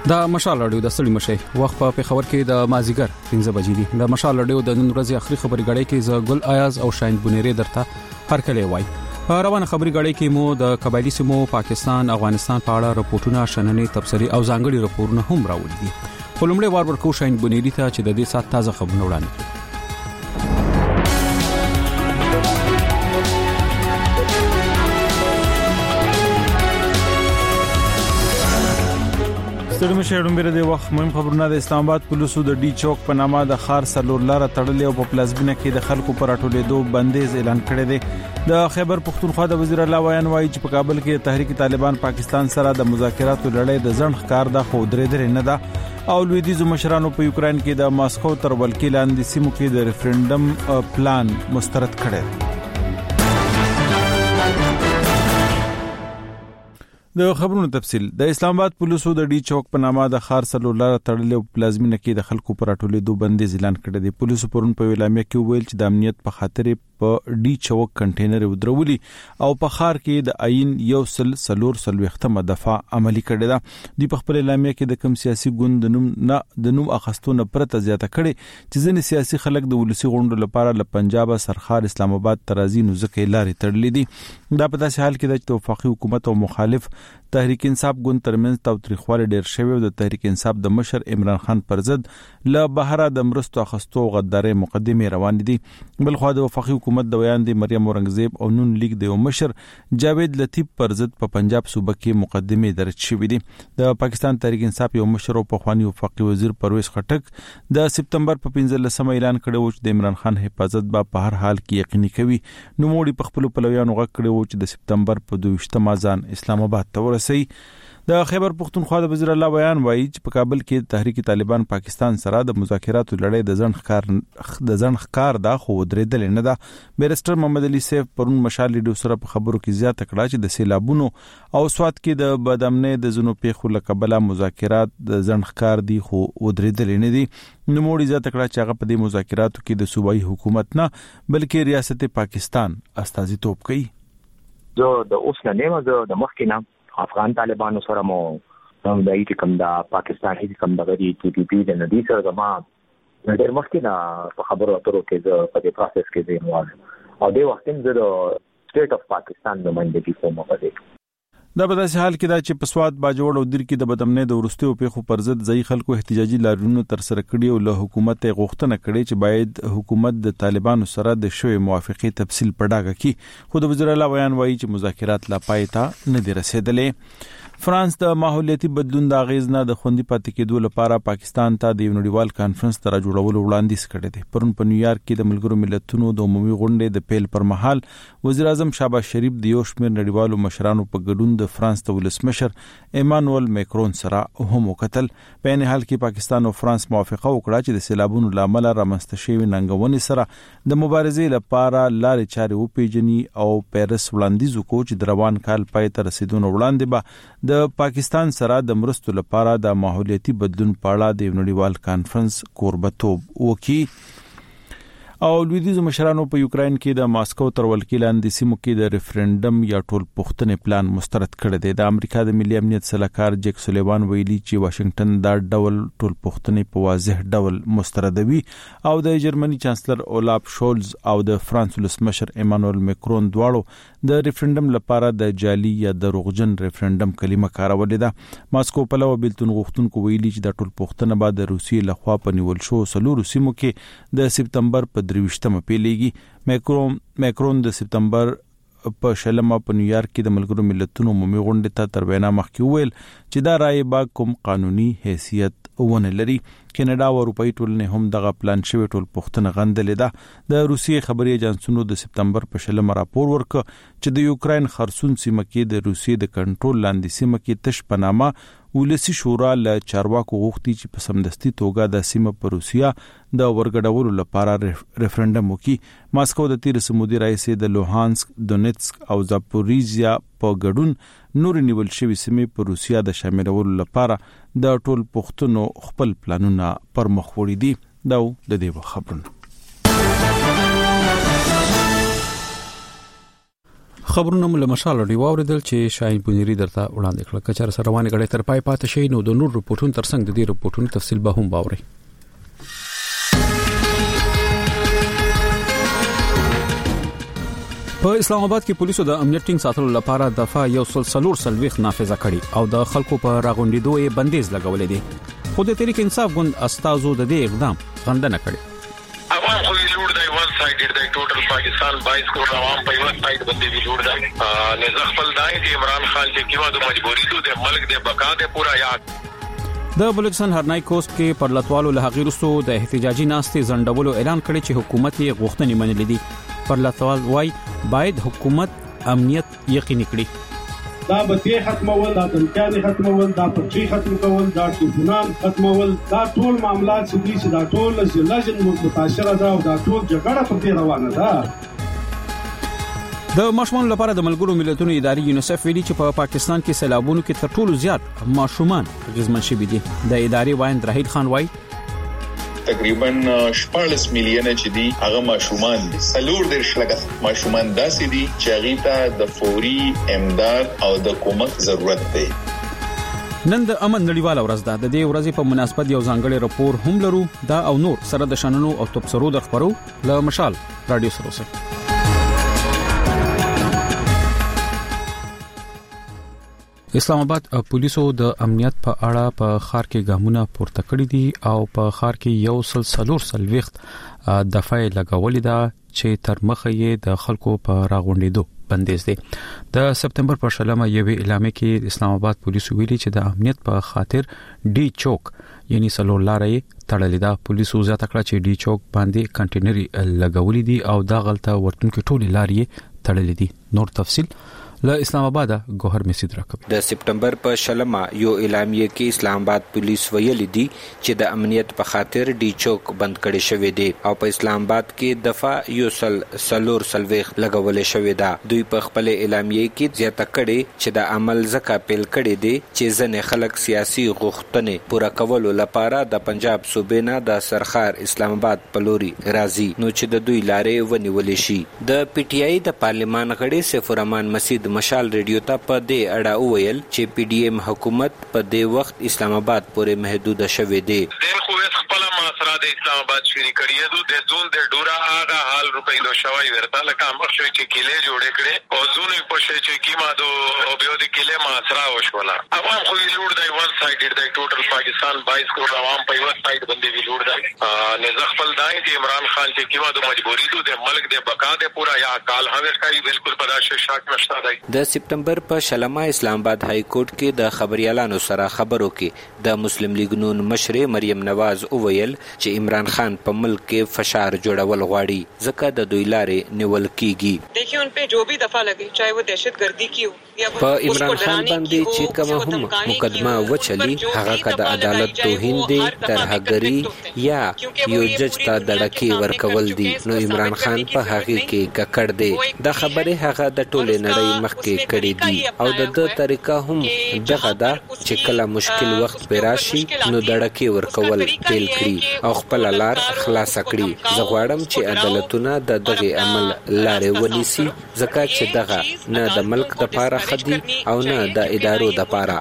دا مشال رادیو د ستړي مشه وخت په خبر کې د مازیګر 15 بجې دي د مشال رادیو د نن ورځې اخري خبري غړې کې ز ګل آیاز او شاهین بنيري درته هر کله وای روانه خبري غړې کې مو د قبایلی سیمو پاکستان افغانستان په اړه راپورټونه شننې تبصري او ځانګړي راپورونه هم راوړي دي خپلمړي وار ورکو شاهین بنيري ته چې د دې سات تازه خبرونه وړاندې ستړي مشهورم بیر د وخت مهم خبرونه د اسلام آباد پولیسو د ډي چوک په نامه د خار سلور لار تړلې او په پلازمینه کې د خلکو پر اټولېدو بندیز اعلان کړی دی د خیبر پختونخوا د وزیر الله ویان وایي چې په کابل کې تحریک طالبان پاکستان سره د مذاکراتو لړۍ د ځنډ ښکار د خو درې نه ده او لویدیزو مشرانو په یوکرين کې د ماسکو تر ولکې لاندې سیمو کې د ریفرندم پلان مسترد کړی د خبرونو تفصیل د اسلام آباد پولیسو د ډي چوک په نامه د خار سلولار تړلې او پلازمینه کې د خلکو پر اټولېدو بندیز اعلان کړی دی پولیسو پرون په اعلامیه کې ویل چې د امنیت په خاطر په ډي چوک کنټینر ودرولي او په خار کې د عین یو سلور دفعه عملی کړی دا دی په خپل اعلامیه کې د کم سیاسي ګوند د نوم اخستونه پرته زیاته کړي چې ځینې سیاسي خلک د ولسی غونډو لپاره له پنجاب سرخار اسلام آباد ترازی نوزکې لارې تړلې دي دا په داسې حال کې د وفاقي حکومت او مخالف تحریک انصاف ګوند ترمنځ تاوتریخوالی ډیر شوی او د تحریک انصاف د مشر عمران خان پر ضد له بهره د مرستو اخستو غداري مقدمه روان دي بل خو د وفاقي حکومت د ویان دي مریم اورنګزیب او نون لیگ د مشر جاوید لطیف پر ضد په پنجاب صوبه کې مقدمه درج شوې دي د پاکستان تحریک انصاف یو مشر او په خواني وفاقي وزیر پرویز خټک د سپتمبر په 15 اعلان کړو چې د عمران خان حفاظت په هر حال کې یقیني کوي نو موړي په خپل پلویانو غږ کړو چې د سپتمبر په 22 مازان اسلام آباد ته ورسي د خیبر پختونخوا د وزیر الله بیان وایي چې په کابل کې تحریک طالبان پاکستان سره د مذاکراتو لړۍ د ځنډ ښکار دا خو درېدل نه ده بیرسټر محمد علي سیف پرون مشال ډیو سره په خبرو کې زیاته کړه چې د سیلابونو او سواد کې د بدامنۍ د زونو پیښو لکبله مذاکرات د ځنډ ښکار دي خو درېدل نه دي نو موړي زیاته کړه چې هغه په دې مذاکراتو کې د صوبایي حکومت نه بلکې ریاست پاکستان استازیتوب کوي زه د اوس نه نیم زه د مخکې نه افغان طالبانو سره مو د ایت کوم د پاکستان هیڅ کوم د غری ټي پی پی د ندی سره ما ډېر مخکې نه په خبرو اترو کې زه په دې پروسس کې زه نوځم او د وخت زه د سټیټ اف پاکستان د منځګي کوم په دې دا په داسې حال کې دا چې په سواد باجوړ او در کې د بدامنۍ د ورستیو پیښو پر ضد ځای خلکو احتجاجي لاریونونه تر سره کړي او له حکومت غوښتنه کړي چې باید حکومت د طالبانو سره د شوی موافقه تفصیل پړاګه کړي خو د وزیر الله بیان وایي چې مذاکرات لا پای ته نه دي رسیدلې فرانس د ماحولیاتي بدلون د اغیز نه د خوندي پاتې کېدو لپاره پاکستان ته د نړیوال کانفرنس تر جوړولو وړاندیز کړی دی پرون په نیویارک کې د ملګرو ملتونو د عمومي غونډې د پیل پر مهال وزیر اعظم شهباز شریف د یو شمېر نړیوالو مشرانو په ګډون د فرانس د ولسمشر ایمانوئل میکرون سره هم وکتل په نه حال کې پاکستان او فرانس موافقه وکړه چې د سیلابونو لامل رامنځته شوی ننګونې سره د مبارزې لپاره لارې چارې وپیژني او پیرس وړاندیز وکړي چې د روان کال پای ته رسیدون وړاندې به د پاکستان سره د مرستو لپاره د ماحولیاتي بدلون په اړه د نړیوال کانفرنس کوربتوب وکړي او لویدیزو مشرانو په یوکرين کې د ماسکو تر ولکې لاندې سیمو کې د ریفرندم یا ټول پوښتنې پلان مسترد کړی دی د امریکا د ملي امنیت سلاکار جیک سولیوان ویلي چې واشنگټن دا ډول ټول پوښتنې په واضح ډول مستردوي او د جرمني چانسلر اولاف شولز او د فرانس ولسمشر ایمانوئل میکرون دواړو د ریفرندم لپاره د جعلي یا دروغجن ریفرندم کلمه کارولې ده ماسکو په لور بیلتون غوښتونکو ویلي چې د ټول پوښتنه بعد د روسیې لخوا په نیول شو سلور سیمو کې د سپتمبر په 23 پیلېږي میکرون د سپتمبر په شلمه په نیویارک کې د ملګرو ملتونو عمومي غونډې ته تر وینا مخکې ویل چې دا رائے با کوم قانوني حیثیت ونه لري کینیډا او اروپאי ټولنې هم دغه پلان شوی ټول پوښتنه غندلې ده د روسیې خبري ایجنسونو د سپتمبر په شلمه راپور ورکړ چې د یوکرين خرسون سیمه کې د روسیې د کنټرول لاندې سیمه کې تش پنامه ولسی شورا له چارواکو غوښتي چې په سمدستي توګه د سیمه پر روسیا د ورګډولو لپاره ریفرندم وکړي ماسکو د تیر سمودي رئیس د لوهانسک دونیتسک او زاپوریزیا په ګډون نور نیول شوی سیمه پر روسیا د شاملولو لپاره د ټول پښتنو خپل پلانونه پر مخ وړي دي دا د دې خبرونه خبرونه مل مشال دی واوریدل چې شاهین بنيري درته وړاندې کړل کچر سره روانه غړې تر پای پاتې شي نو د نور رپورټونو ترڅنګ د دې رپورټونو تفصیل به هم باوري. په اسلام آباد کې پولیسو د امنیت ټینګ ساتلو لپاره دفعه 140 نافذه کړي او د خلکو په راغونډېدو یې بندیز لګولې دي. خو د تحریک انصاف ګوند استازو د دې اقدام غندنه کړې. عوام خو لوړ دی ون سایډ دی ټوټل پاکستان 22 کروڑ عوام په یو سایډ باندې دی لوړ دی نه ځخپل دای دی عمران خان چې کیما د مجبوری ته ملک د بقا د پورا یاد د بلوچستان هرنای کوست کې پر لټوالو له غیرستو د احتجاجي ناستې زندولو اعلان کړی چې حکومت یې غوښتنې منلې دي. پر لټوال وای باید حکومت امنیت یقیني کړي. دا به ختمول دا امکان ختمول دا پرچی ختم کول دا ټولنان ختمول دا ټول معاملات چې دا ټول لجن متاثر ده او دا ټول جګړه په روانه ده. د ماشومان لپاره د ملګرو ملتونو ادارې یونیسف ویلي چې په پاکستان کې سیلابونو کې تر ټولو زیات ماشومان غزمن شوي دي. د ادارې وایند راهید خان وای تقریبا 14 میلیونه چې دي هغه ماشومان دي. سلور د شلګه ماشومان داسې دي چې هغه ته د فوري امداد او د کومک ضرورت دی. نن د امن نړیواله ورځ ده. د دې ورځې په مناسبت یو ځانګړی راپور هم لرو. دا او نور سره د شننو او تبصرو د خبرو له مشال رادیو سره اوسئ. اسلام آباد پولیسو د امنیت په اړه په خار کې ګامونه پورته کړی دي او په خار کې یو سلسلور دفعه لګولې ده چې تر مخه یې د خلکو په راغونډېدو بندیز دي. د سپتمبر په شلمه یوې اعلامیه کې اسلام آباد پولیسو ویلي چې د امنیت په خاطر ډي چوک یعنی سلور لارې تړلې ده. پولیسو زیاته کړه چې ډي چوک باندې کنټینري لګولې دي او دا غلطه ورتونکو ټولې لارې تړلې دي. نور تفصیل له اسلام آباد گوهر مسید راکب. د سپتمبر په شلمه یو اعلامیه کې اسلام آباد پولیس ویلي دي چې د امنیت په خاطر ډي چوک بند کړي شوی دی او په اسلام آباد کې دفعه یو سلور لګولې شوی ده. دوی په خپل اعلامیه کې زیاته کړي چې د عمل زکه پیل کړي دي چې ځنې خلک سیاسي غوښتنې پوره کولو لپاره د پنجاب صوبې نه د سرخار اسلام آباد په لوري راځي نو چې د دوی لارې ونیولې شي. د پی ټی آی د پارلمان غړي سیف الرحمن مسید مشال ریډیو ته په دې اړه وویل چې پی ډی ایم حکومت په دې وخت اسلام آباد پورې محدود شوی دی. د خو خپل معاصره د اسلام آباد شری کړی دی د زون د ډورا هغه حال روپۍ لو شوی ورته لکه مخ شوی چې کله جوړ کړي او زون په شي چې کیما دو او بیا د کله معاصره وشولا. عوام خو لوړ دی ون سایډ دی ټوټل پاکستان 22 کروڑ عوام په یو سایډ باندې دی لوړ دی نه ځخپل دای دی عمران خان چې کیما د مجبوری ته ملک د بقا د پورا یا کال هغه کوي بالکل پداشه شاک نشته دی. د سپتمبر په شلمه اسلام آباد های کورټ کې د خبريالانو سره خبرو کې د مسلم لیگ نون مشر مریم نواز وویل چې عمران خان په ملک کې فشار جوړول غواړي ځکه د دوی لارې نیول کیږي. دیکھیں ان په جو بھی دفعہ لګي چاہے وہ دهشتګردي کی ہو په عمران خان باندې چې کومه هم مقدمه وچلی هغه کده عدالت توهین دی ترهګری یا یو جج ته دړکی ورکول دي نو عمران خان په هغه کې ککړ دی. دا خبره هغه د ټوله نړۍ مخکې کړي دي او د طریقه هم دغه دا چې کله مشکل وخت پیراشي نو دړکی ورکول پیل کړي او خپل لار خلاص کړي. زه غواړم چې عدالتونه د دغه عمل لارې ونیسي ځکه چې دغه نه د ملک د پاره خدي او نه د ادارو د پاره.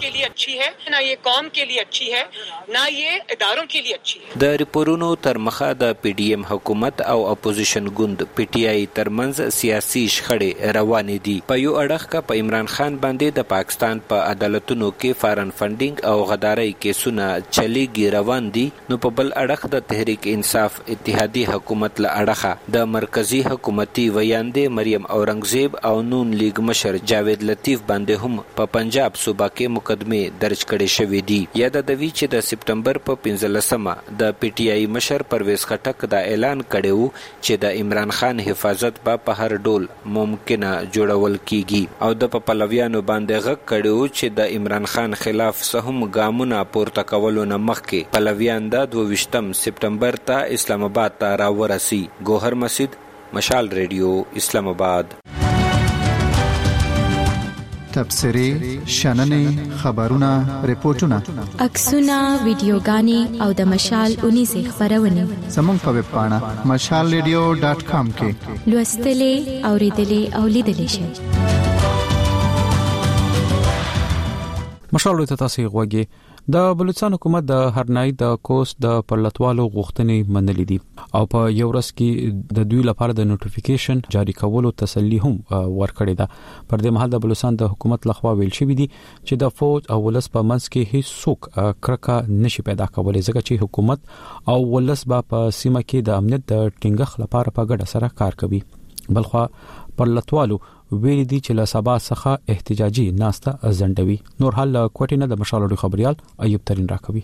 د ریپورونو تر مخه د پی ډی ایم حکومت او اپوزیشن ګوند پی ټی آی ترمنځ سیاسي شخړې روانې دي. په یو اړخ کا په عمران خان باندې د پاکستان په عدالتونو کې فارن فندینګ او غداري کیسونه چلیږي روان دي نو په بل اړخ د تحریک انصاف اتحادی حکومت له اړخه د مرکزی حکومتي ویاندې مریم اورنګزیب او نون لیگ مشر جاوید لطیف باندې هم په پنجاب صوبه کې مقدمه درج کړي شوې دي. یاد د وی چې د سپتمبر په 15مه د پی ټی آی مشر پرویز خټک دا اعلان کړو چې د عمران خان حفاظت په هر ډول ممکنه جوړول کیږي او د پلویانو باندې غږ کړو چې د عمران خان خلاف سهم ګامونه پورته کولو نه مخکې پلویان د 22 سپتمبر ته اسلام آباد ته راورسي. گوهر مسید مشال ریډیو اسلام آباد. تبصرې شننې خبرونه ریپورتونه عکسونه ویډیوګانې او د مشال 19 خبرونه زموږ په ویب پاڼه mashalradio.com کې لوستلې اوریدلې او لیدلې شئ. مشال ته تاسو غوږی د بلوچستان حکومت د هرنای د کوست د پرلطوالو غوښتنې منلې دي او په یو ورځ کې د دوی لپاره د نوټیفیکیشن جاری کولو تسلی هم ورکړې ده. پر دې مهال د بلوچستان د حکومت لخوا ویل شوی دي چې د فوج او ولس په منځ کې هیڅ څوک کرکه نشي پیدا کولای ځکه چې حکومت او ولس په سیمه کې د امنیت د ټینګښت لپاره په ګډه سره کار کوي. بلخوا پرلطوالو ویل دي چې له سبا څخه احتجاجي ناسته زندوي. نور حال کوټینه د مشال خبريال ایوب ترين راکوي.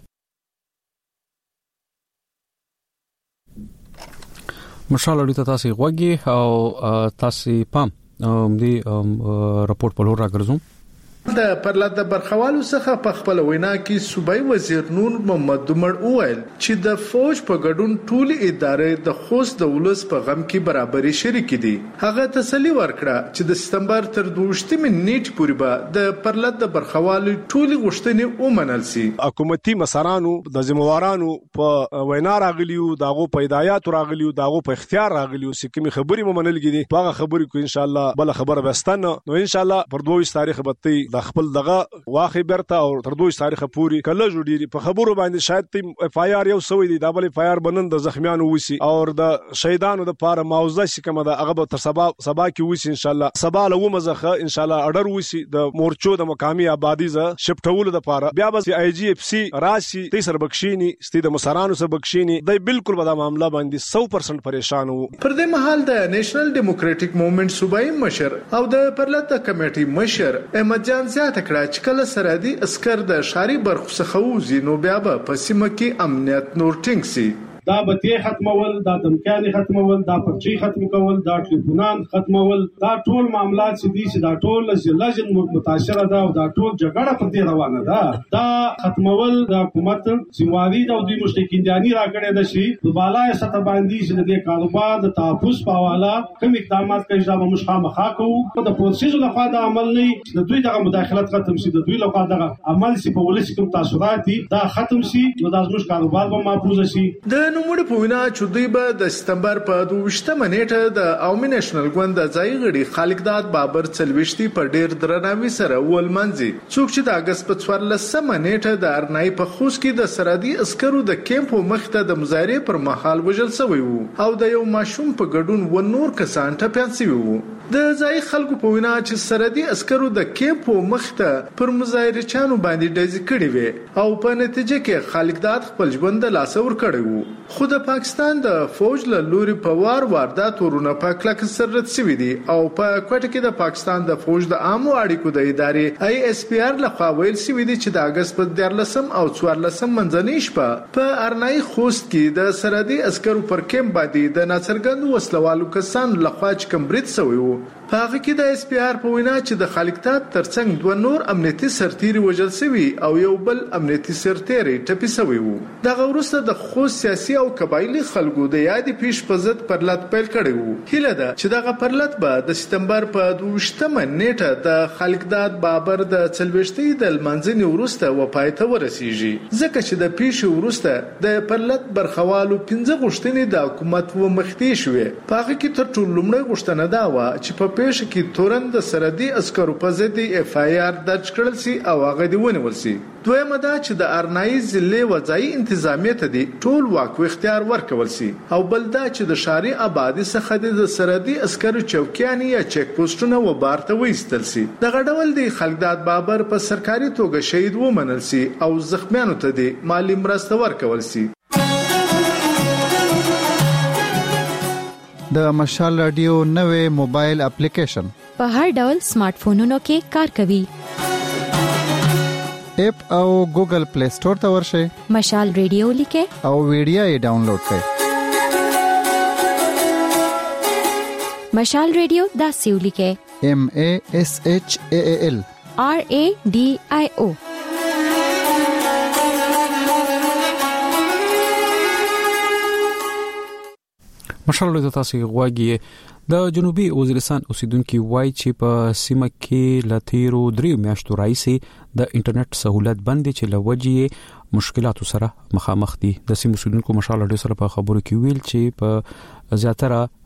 مشال ته تاسو غوږی او تاسو پام دی راپورټ په لور راګرځوم. د پرلط د برخوالو څخه په خپل وینا کې صوبای وزیر نور محمد دمړ وویل چې د فوج په ګډون ټولي ادارې د خوست د ولس په غم کې برابرۍ شریک دي. هغه تسلی ورکړه چې د سپتمبر تر 12 نیټ پورې به د پرلط د برخوالو ټولي غوښتنې ومنل سي. حکومتي مسارانو د ذمہوارانو په وینا راغلیو داغو په هدایت راغلیو داغو په اختیار راغلیو چې کومي خبري ممنلګي دي هغه خبري کو ان شاء الله بل خبره بستان نو ان شاء الله پر 22 تاریخ به د خپل دغه واخې برته او تر 2 تاریخ پورې کله جوړيږي په خبرو باندې شاید تیم اف آی آر یو سوي دي دبل اف آی آر بنن د زخمیانو وسی او د شهیدانو د پاره معاوضه شکم د هغه تر سبا کې وسی ان شاء الله سبا له ومزخه ان شاء الله اډر وسی د مورچو د مقامی آبادی ز شپټول د پاره بیا به آی جی اف سی راشي تیسر بخښینی ستې د مسارانو سره بخښینی د بالکل به دا معاملہ باندې 100% پریشان وو. پر دې مهال د نېشنل ډیموکراټک موومېنټ صوبایي مشر او د پرلط کمیټي مشر احمد جان زیات کړه چې کله سرحدي عسكر د شاري برخو څخه وځي نو بیا به په سیمه کې امنیت نور ټینګ سي. دا بتی ختمول دا دمکاني ختمول دا پرچی ختم کول دا ټلیفونان ختمول دا ټول معاملات چې دي چې دا ټول لجن متاثر ده او دا ټول جګړه پر دې روانه ده. دا ختمول د حکومت سیمواري او د مشتکیندانی راکړې ده چې په بالای سطح باندې چې د کاروبار د تحفظ په حواله کوم اقدامات کوي دا موږ خامخا کوو. د پروسس لخوا د عمل نه د دوی د مداخلت ختم شي د دوی لخوا د عمل سي په ولسی کوم تاثیرات دي دا ختم شي نو د موږ کاروبار به محفوظ شي. د نوموړي په وینا چې دوی به د سپتمبر په 22 نیټه د عوامي نېشنل ګوند د ځای غړي خالقداد بابر چلوشتي په ډیر درناوي سره ولمنځي څوک چې د اگست په 14 نیټه د ارنای په خوست کې د سرحدي عسکرو د کیمپ مخ ته د مظاهره پر مهال وژل شوی وو او د یو ماشوم په ګډون و نور کسان ټپيان شوی وو. د ځای خلکو په وینا چې سرحدي عسکرو د کیمپ مخ ته پر مظاهره چانو باندې ډزې کړې وي او په نتیجه کې خالقداد خپل ژوند د لاس ور کړی وو. خو د پاکستان د فوج له لوري په واردات ورونه په کلک سرت شوی دي او په کوټه کې د پاکستان د فوج د عامو اړیکو د ادارې آی اس پی آر لخوا ویل شوی دي چې د اگست په 14 او 14 منځنۍ شپه په ارنای خوست کې د سرحدي عسکرو پر کیمپ باندې د ناڅرګند وسلوالو کسانو لخوا چې کمبرید شوی وو. په هغه کې د اس پی آر په وینا چې د خالقداد ترڅنګ دوه نور امنیتي سرتیري وژل شوی او یو بل امنیتي سرتیري ټپي شوی وو. دغه وروسته د خوست سیاسي او قبایلی خلکو د یادې پیش په ضد پرلط پیل کړی وو. هیله ده چې دغه پرلط به د سپتمبر په 22 نیټه د خالقداد بابر د چلوشتي د لمانځنې وروسته و پای ته ورسیږي ځکه چې د پیش وروسته د پرلط برخوالو 15 غوښتنې د حکومت و مختی شوې. په هغه کې تر ټولو لومړی غوښتنه دا و چې په پیش کې تورن د سرحدي عسکرو په ضد اف آی آر درج کړل سي او هغه دی ونیول سي. دویمه دا چې د ارنای ضلع وځای انتظامیه ته دی ټول واک او اختیار ورکول سي او بل دا چې د شاري آبادی څخه د سرحدي عسکرو چوکیان یا چیک پوسټونه و بارته وېستل سي. دغه ډول دی خالقداد بابر په سرکاري توګه شهید ومنل سي او زخمیانو ته دی مالی مرسته ورکول سي. د مشال رادیو نوې موبایل اپلیکیشن په هر ډول سمارټ فونونو کې کار کوي. اپ او ګوګل پلی سٹور ته ورشئ مشال رادیو لیکه او ویډیو یې ډاونلوډ کړئ. مشال رادیو دا سیو لیکه MASHAAL RADIO. مشال له تاسو غواګي د جنوبي وزیرستان اوسیدونکو وایي چې په سیمه کې لاتیرو 3 میاشتو راځي د انټرنیټ سہولت باندې چې لوجي مشکلاتو سره مخامخ دي. د سیمه اوسیدونکو مشال له سره په خبرو کې ویل چې په زیاتره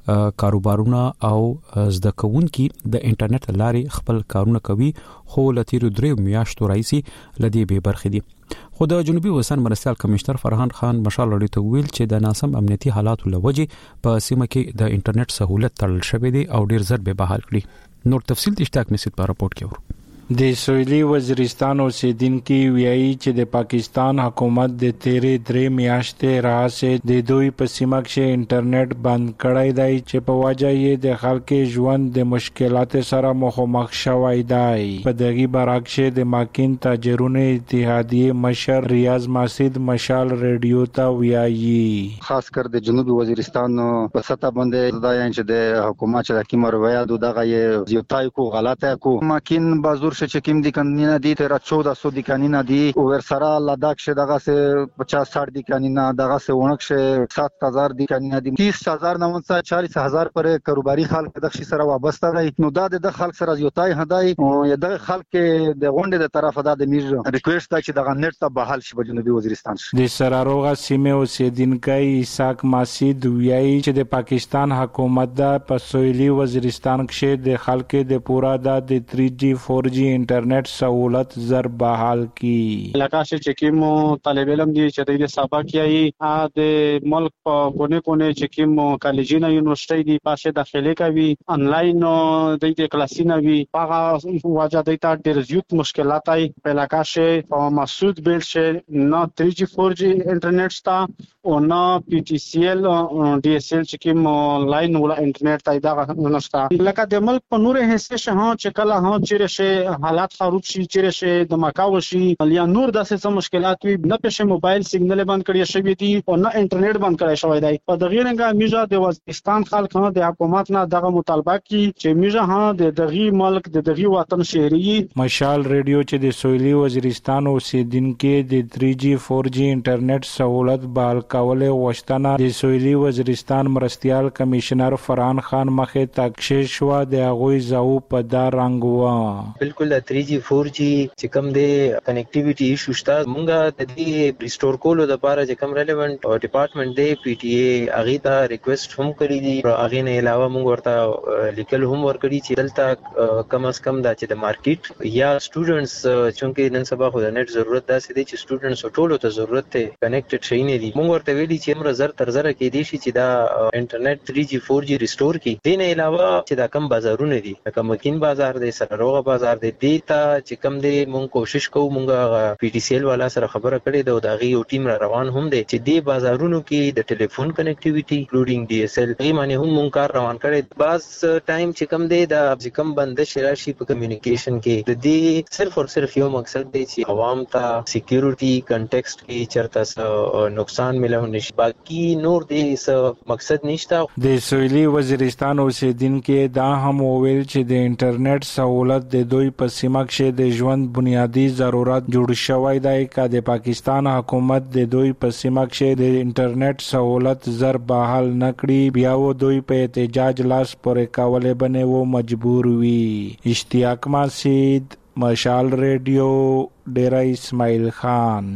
کاروبارونه او زده کوونکي د انټرنیټ لارې خپل کارونه کوي خو لتیرو 3 میاشتو راځي لدی به برخې دي. خو د جنوبي وزن مرستيال کمشنر فرحان خان مشال لري ته ویل چې د ناسم امنیتي حالاتو لوجې په سیمه کې د انټرنیټ سہولت تړل شوې دي او ډیر زر به بحال کړي. نور تفصیل د اشتراک نسید په راپورټ کې ورو. د سویلي وزیرستان اوسیدونکو ویایي چې د پاکستان حکومت د 3 میاشتې راځي د دوی په سیمه کې انټرنیټ بند کړی دی چې په وجه یې د خلکو ژوند د مشکلات سره مخامخ شوی دی. په دغه برعکس د ماکین تاجرونو اتحادیه مشر ریاض ماسید مشال رادیو ته ویایي خاص کر د جنوبي وزیرستان په سطح باندې دا چې د حکومت چې د کیمر ویا دغه یو تای کو غلطه کو ماکین بازور چې کوم دي قانونا دي تر 1400 دي قانونا دي ور سره لداخ شه دغه سه 50-60 دي قانونا دغه سه ونک شه 7000 دي قانونا دي 30000 نه 40000 پر کاروباري خلک د شي سره وابسته دي. نو دا د خلک سره یوتای هداي او د خلک د غونډې د طرفه د میږ ریکوست چې دغه نت ته بحال شي په جنوبي وزیرستان. د سراروغه سیمه اوسیدونکو اسحاق ماسید ویایي چې د پاکستان حکومت د پسویلي وزیرستان کې د خلکو د پورا د 3G 4G انټرنیټ سہولت زر بحال کی. لکه چې کوم طالب علم دي چې د سبق یې د ملک په کونه چې کوم کالجونه یونیورسيټي دي پاسه داخلي کوي انلاین د کلاسینه وی هغه واجه د تا ډېر زیات مشکلات ای په لکه په مسعود بیل شه نه 3G 4G انټرنیټ ستا او نه PTCL DSL چې کوم آنلاین ولا انټرنیټ تای دا نشتا. لکه د ملک په نور حصے شه چې کله چیرې شه حالات خراب شي چیرې شه د مکاو شي یا نور داسې مشکلات وي نه پېښه موبایل سیګنل بند کړی شوی دی او نه انټرنیټ بند کړی شوی دی. په دغه رنګه میجا د وزیرستان خلک نه د حکومت نه دغه مطالبه کی چې میجا د دغه ملک د دغه وطن شهري مشال رادیو چې د سویلي وزیرستان اوسیدونکو د 3G 4G انټرنیټ سہولت بحال کول وشتنه د سویلي وزیرستان مرستيال کمشنر فرحان خان مخه تکشیش و د غوي زو په دار رنگوا. بالکل 3G 4G چې کوم د کنیکټیویټي ایشو شته مونږه د دې ریسټور کولو لپاره چې کوم ریلیونت ډپارټمنټ دی PTA اغه ته ریکوست هم کړی دی. اغه نه علاوه مونږ ورته لیکل هم ورکړي چې دلته کم از کم دا چې د مارکیټ یا سټوډنټس چونکه نن سبا خو د نت ضرورت داسې دی چې سټوډنټس ټولو ته ضرورت ته کنیکټډ شي نه دي. مونږ ورته ویلي چې امر زر تر زر کې دي چې دا انټرنیټ 3G 4G ریسټور کی. دین علاوه چې دا کم بازارونه دي لکه مکین بازار دی سراروغه بازار دی دیتا چې کم دی مونږ کوشش کوو مونږه PTCL والا سره خبره کړې ده او دا غي یو ټیم را روان هم دی چې دی بازارونو کې د ټلیفون کنیکټیویټي انکلودینګ DSL ای معنی هم مونږ کار روان کړی. باز ټایم چې کم دی دا چې کم بندش راشي په کمیونیکیشن کې د دې صرف او صرف یو مقصد دی چې عوام ته سکیورټي کنټیکسټ کې چرته نقصان ملو نشي باقي نور دې مقصد نشته. د سویلي وزیرستان اوسیدونکو دا هم ویل چې د انټرنیټ سہولت د دوی په سیمه کې د ژوند بنیادی ضرورت جوړ شوی دی چې د پاکستان حکومت د دوی په سیمه کې د انټرنیټ سہولت زر بحال نکړي بیا و دوی په احتجاج لاس پورې کولې بنه و مجبور وي. اشتیاق ماسید مشال رادیو ډیرا اسماعیل خان.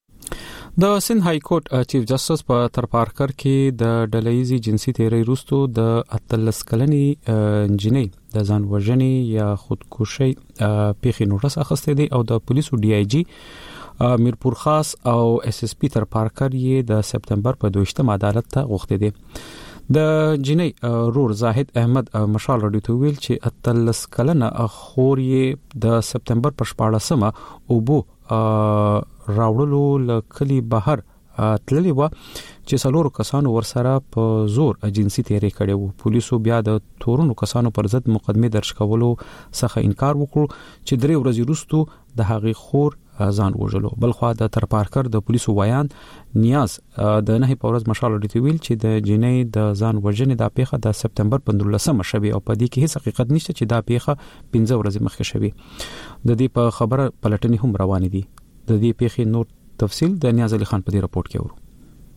د سند های کورټ چیف جسټس په تر پارکر کې د ډلېزي جنسي تیری روستو د 13 کلنی انجینۍ د ځان وژنې یا خودکشي پیښې نوټس اخیسته دي او د پولیسو DIG میرپور خاص او SSP تر پارکر یې د سپتمبر په 2 عدالت ته غوښتي دي. د جنۍ رور زاهد احمد مشال رادیو ته ویل چې 13 کلنه خور یې د سپتمبر په 14مه او بو راوړلو لکلی بهر تللی و چې څلورو کسانو ورسره په زور جنسي تیری کړي وو. پولیسو بیا د تورونو کسانو پر ضد مقدمه درج کولو څخه انکار وکړ چې 3 ورځې وروسته د هغې خور ځان وژلو. بلخوا د تر پارکر د پولیسو ویان نیاز د نه په ورځ مشال لري ویل چې د جنۍ د ځان وژنې د پیښه د سپتمبر 15مه شوه او په دې کې هیڅ حقیقت نشته چې دا پیښه 15 ورځې مخکې شوه. د دې په خبره پلټنې هم روانې دي. د دې پیښې نور تفصیل د نیاز علي خان په دې راپورټ کې ورو.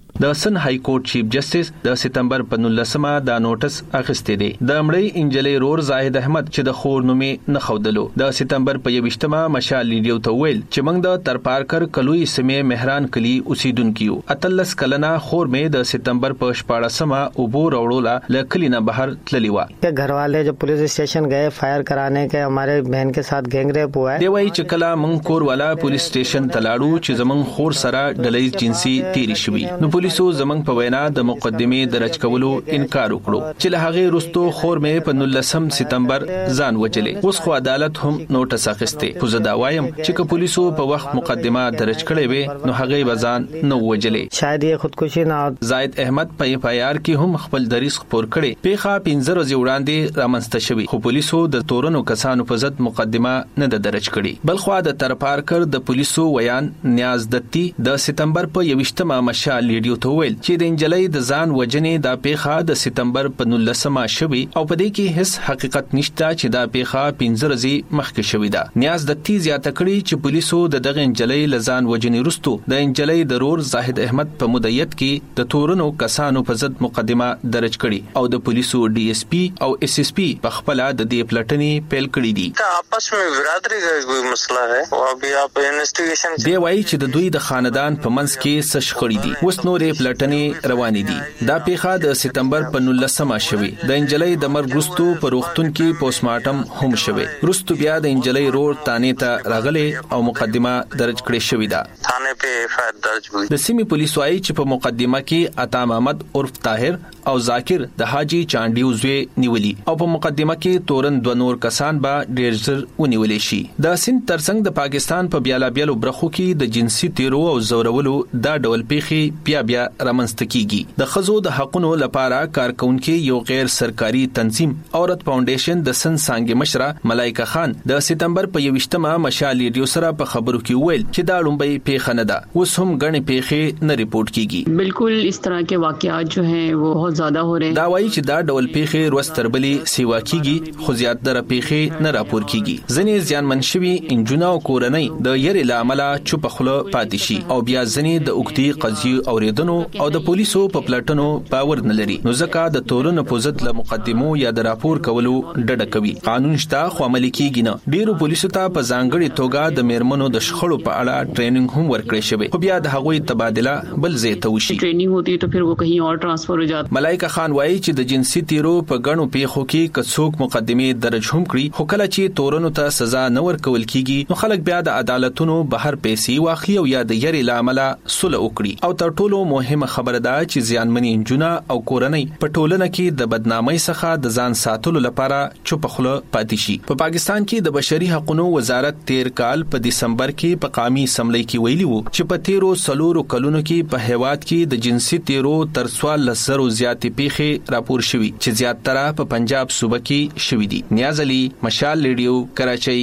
د سن های کورټ چیف جسټس د سپتمبر په 19مه دا نوټس اخیسته دی د مړی انجلۍ رور زاهد احمد چې د خور نومې نه خودلو د سپتمبر په 20مه مشال لیډیو ته ویل چې موږ د ترپارکر کلوی سیمې مهران کلی اوسیدونکو اتلس کلنا خور مې د سپتمبر په 14مه اوبو وروړه لکلی نه بهر تللی و घर वाले जो police station गए फायर कराने के हमारे बहन के साथ गैंग रेप हुआ है دی وایي چې کله موږ کور والا پولیس سټیشن تلاړو چې زمون خور سره ډلې جنسي تیری شوی نو پولیسو زمنګ په وینا د مقدمه درج کولو انکار وکړو چې له هغه وروسته خور مې په 19 سپتمبر ځان وجلې اوس خو عدالت هم نوټس اخیسته خو زه دا وایم چې پولیسو په وخت مقدمه درج کړې وي نو هغه وزن نو وجلې شاید یې خودکشي نه زاید احمد په اف آی آر کې هم خپل دریس خبر کړي پیخه 15 ورځې وړاندې رامنځته شوی خو پولیسو د تورنو کسانو په ضد مقدمه نه درج کړي بلخو د ترپارکر د پولیسو ویان نیاز دتی د سپتمبر په 20مه مشال لیډیو ته ویل چې د انجلۍ د ځان وجنې د پیخه د سپتمبر په 19مه شوی او په دې کې هیڅ حقیقت نشته چې د پیخه 15 ورځې مخکې شوی ده نیاز دتی زیاته کړي چې پولیسو د دغه انجلۍ لزان وجنې رستو د انجلۍ د رور زاهد احمد په مدعیت کې د تورنو کسانو په ضد مقدمه درج کړي او د پولیسو ډي اس پی او اس اس پی په خپل د دې پلټنې پیل کړې دي आपस में برادری کا کوئی مسئلہ ہے او ابھی آپ انویسټیګیشن دی وایي چې د دوی د خاندان په منځ کې څه شخړې دي اوس نورې پلټنې روانې دي دا پیخه د سپتمبر په 19مه شوی د انجلۍ د مرګ وروسته په روغتون کې پوسټمارټم هم شوی وروسته بیا د انجلۍ رور تانې ته راغلي او مقدمه درج کړې شوې ده تھانے په اف آی آر درج وي د سیمې پولیس وايي چې په مقدمه کې عطا محمد عرف طاهر او ذاکر د حاجی چاندیو زوی نیولي او په مقدمه کې تورن دو نور کسان به ډیر ژر ونیولې شي د سند ترڅنګ د پاکستان په بیلابیلو برخو کې د جنسي تیرو او زورولو دا ډول پیخي بیا رامنځته کیږي د خزو د حقونو لپاره کارکونکو یو غیر سرکاري تنظیم عورت فاونډیشن د سن سانګي مشره ملائکه خان د سپتمبر په 20مه مشال لیډیو سره په خبرو کې ویل چې دا لومبي پیخه نه ده اوس هم غني پیخي نه ریپورت کیږي بالکل اس طرح के वाकयात जो हैं वो बहुत ज्यादा हो रहे हैं دا وایي چې دا ډول پیخي روستربلی سیوا کیږي خو زیات در پیخي نه راپور کیږي ځنې ځان منشوي انجونا او کورنۍ د یری لامل چوپ خله پاتې شي او بیا ځنې د اوګدي قضیه اوریدنو او د پولیسو په پلټنو باور نه لري نو ځکه د تورن په ضد له مقدمو یا د راپور کولو ډډه کوي قانون شته خو عملي کیږي نه ډیرو پولیسو ته په ځانګړي توګه د میرمنو د شخړو په اړه ټریننګ هم ورکړی شوی خو بیا د هغوی تبادله بل ځای ته وشي ټریننګ ہوتی ہے تو پھر وہ کہیں اور ٹرانسفر ہو جاتا ملائکه خان وایي چې د جنسي تیرو په غنو پیخو کې کڅوک مقدمه درج هم کړی خو کله چې تورنو ته سزا نه ورکول کیږي نو خلک بیا د عدالتونو بهر پیسې واخلي او یا د یری لامل صلح وکړي او تر ټولو مهمه خبره ده چې ځانمنی انجونا او کورنۍ په ټولنه کې د بدنامۍ څخه د ځان ساتلو لپاره چوپ خله پاتې شي په پاکستان کې د بشري حقوقو وزارت 13 کال په دسمبر کې په قومي اسمبلی کې ویلي وو چې په 13 سلورو کلونو کې په هیواد کې د جنسي تیرو تر 1400 زیاتې پیښې راپور شوي چې زیاتره په پنجاب صوبه کې شوي دي نیاز علي مشال لیډیو کراچۍ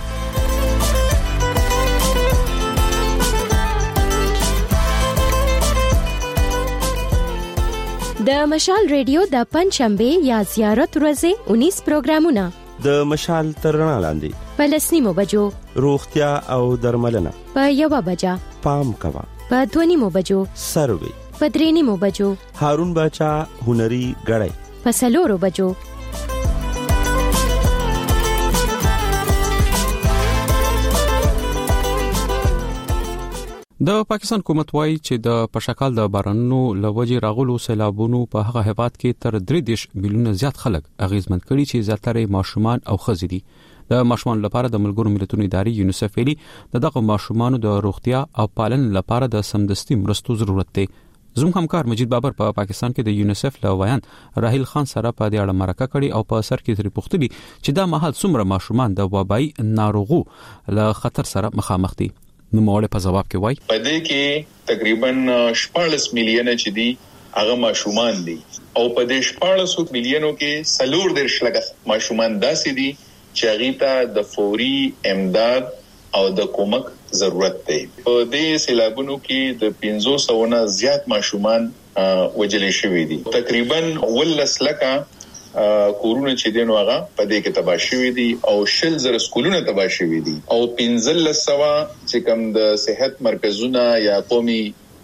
د مشال ریډیو د پنځشنبه یا زیارت ورځې 19 پروګرامونه د مشال ترنا لاندې په لسنیمو بجو روغتیا او درملنه په 1 بجا پام کوا په 2 بجو سروي په 3 بجو هارون بچا هنري غړې په 4 بجو د پاکستان حکومت وايي چې د پشکال د بارانونو لوجې راغلو سیلابونو په هغه هیواد کې تر 3 میلیونه زیات خلک اغیزمن کړي چې زیاتره ماشومان او ښځې دي د ماشومان لپاره د ملګرو ملتونو ادارې یونیسف ویلي دغه ماشومان د روغتیا او پالنې لپاره د سمدستي مرستو ضرورت دی زموږ همکار مجید بابر په پاکستان کې د یونیسف لویان راهیل خان سره په دې اړه مرکه کړې او په سر کې تری پوښتنه چې دا مهال څومره ماشومان د وبایي ناروغو له خطر سره مخامخ دي نو موږ په جواب کې وایي په دې کې تقریبا 14 میلیونه چې دي هغه ماشومان دي او په دې 14 میلیونو کې سلور درش لګه ماشومان داسې دي چې هغه ته د فوري امداد او د کومک ضرورت دی په دې سیلابونو کې د 500 نه زیات ماشومان وجلې شوي دي تقریبا 10 لکه کورونه چې دینو هغه په دې کې تباہ شوي دي او 60 سکولونه تباہ شوي دي او 1500 چې کوم د صحت مرکزونه یا قومي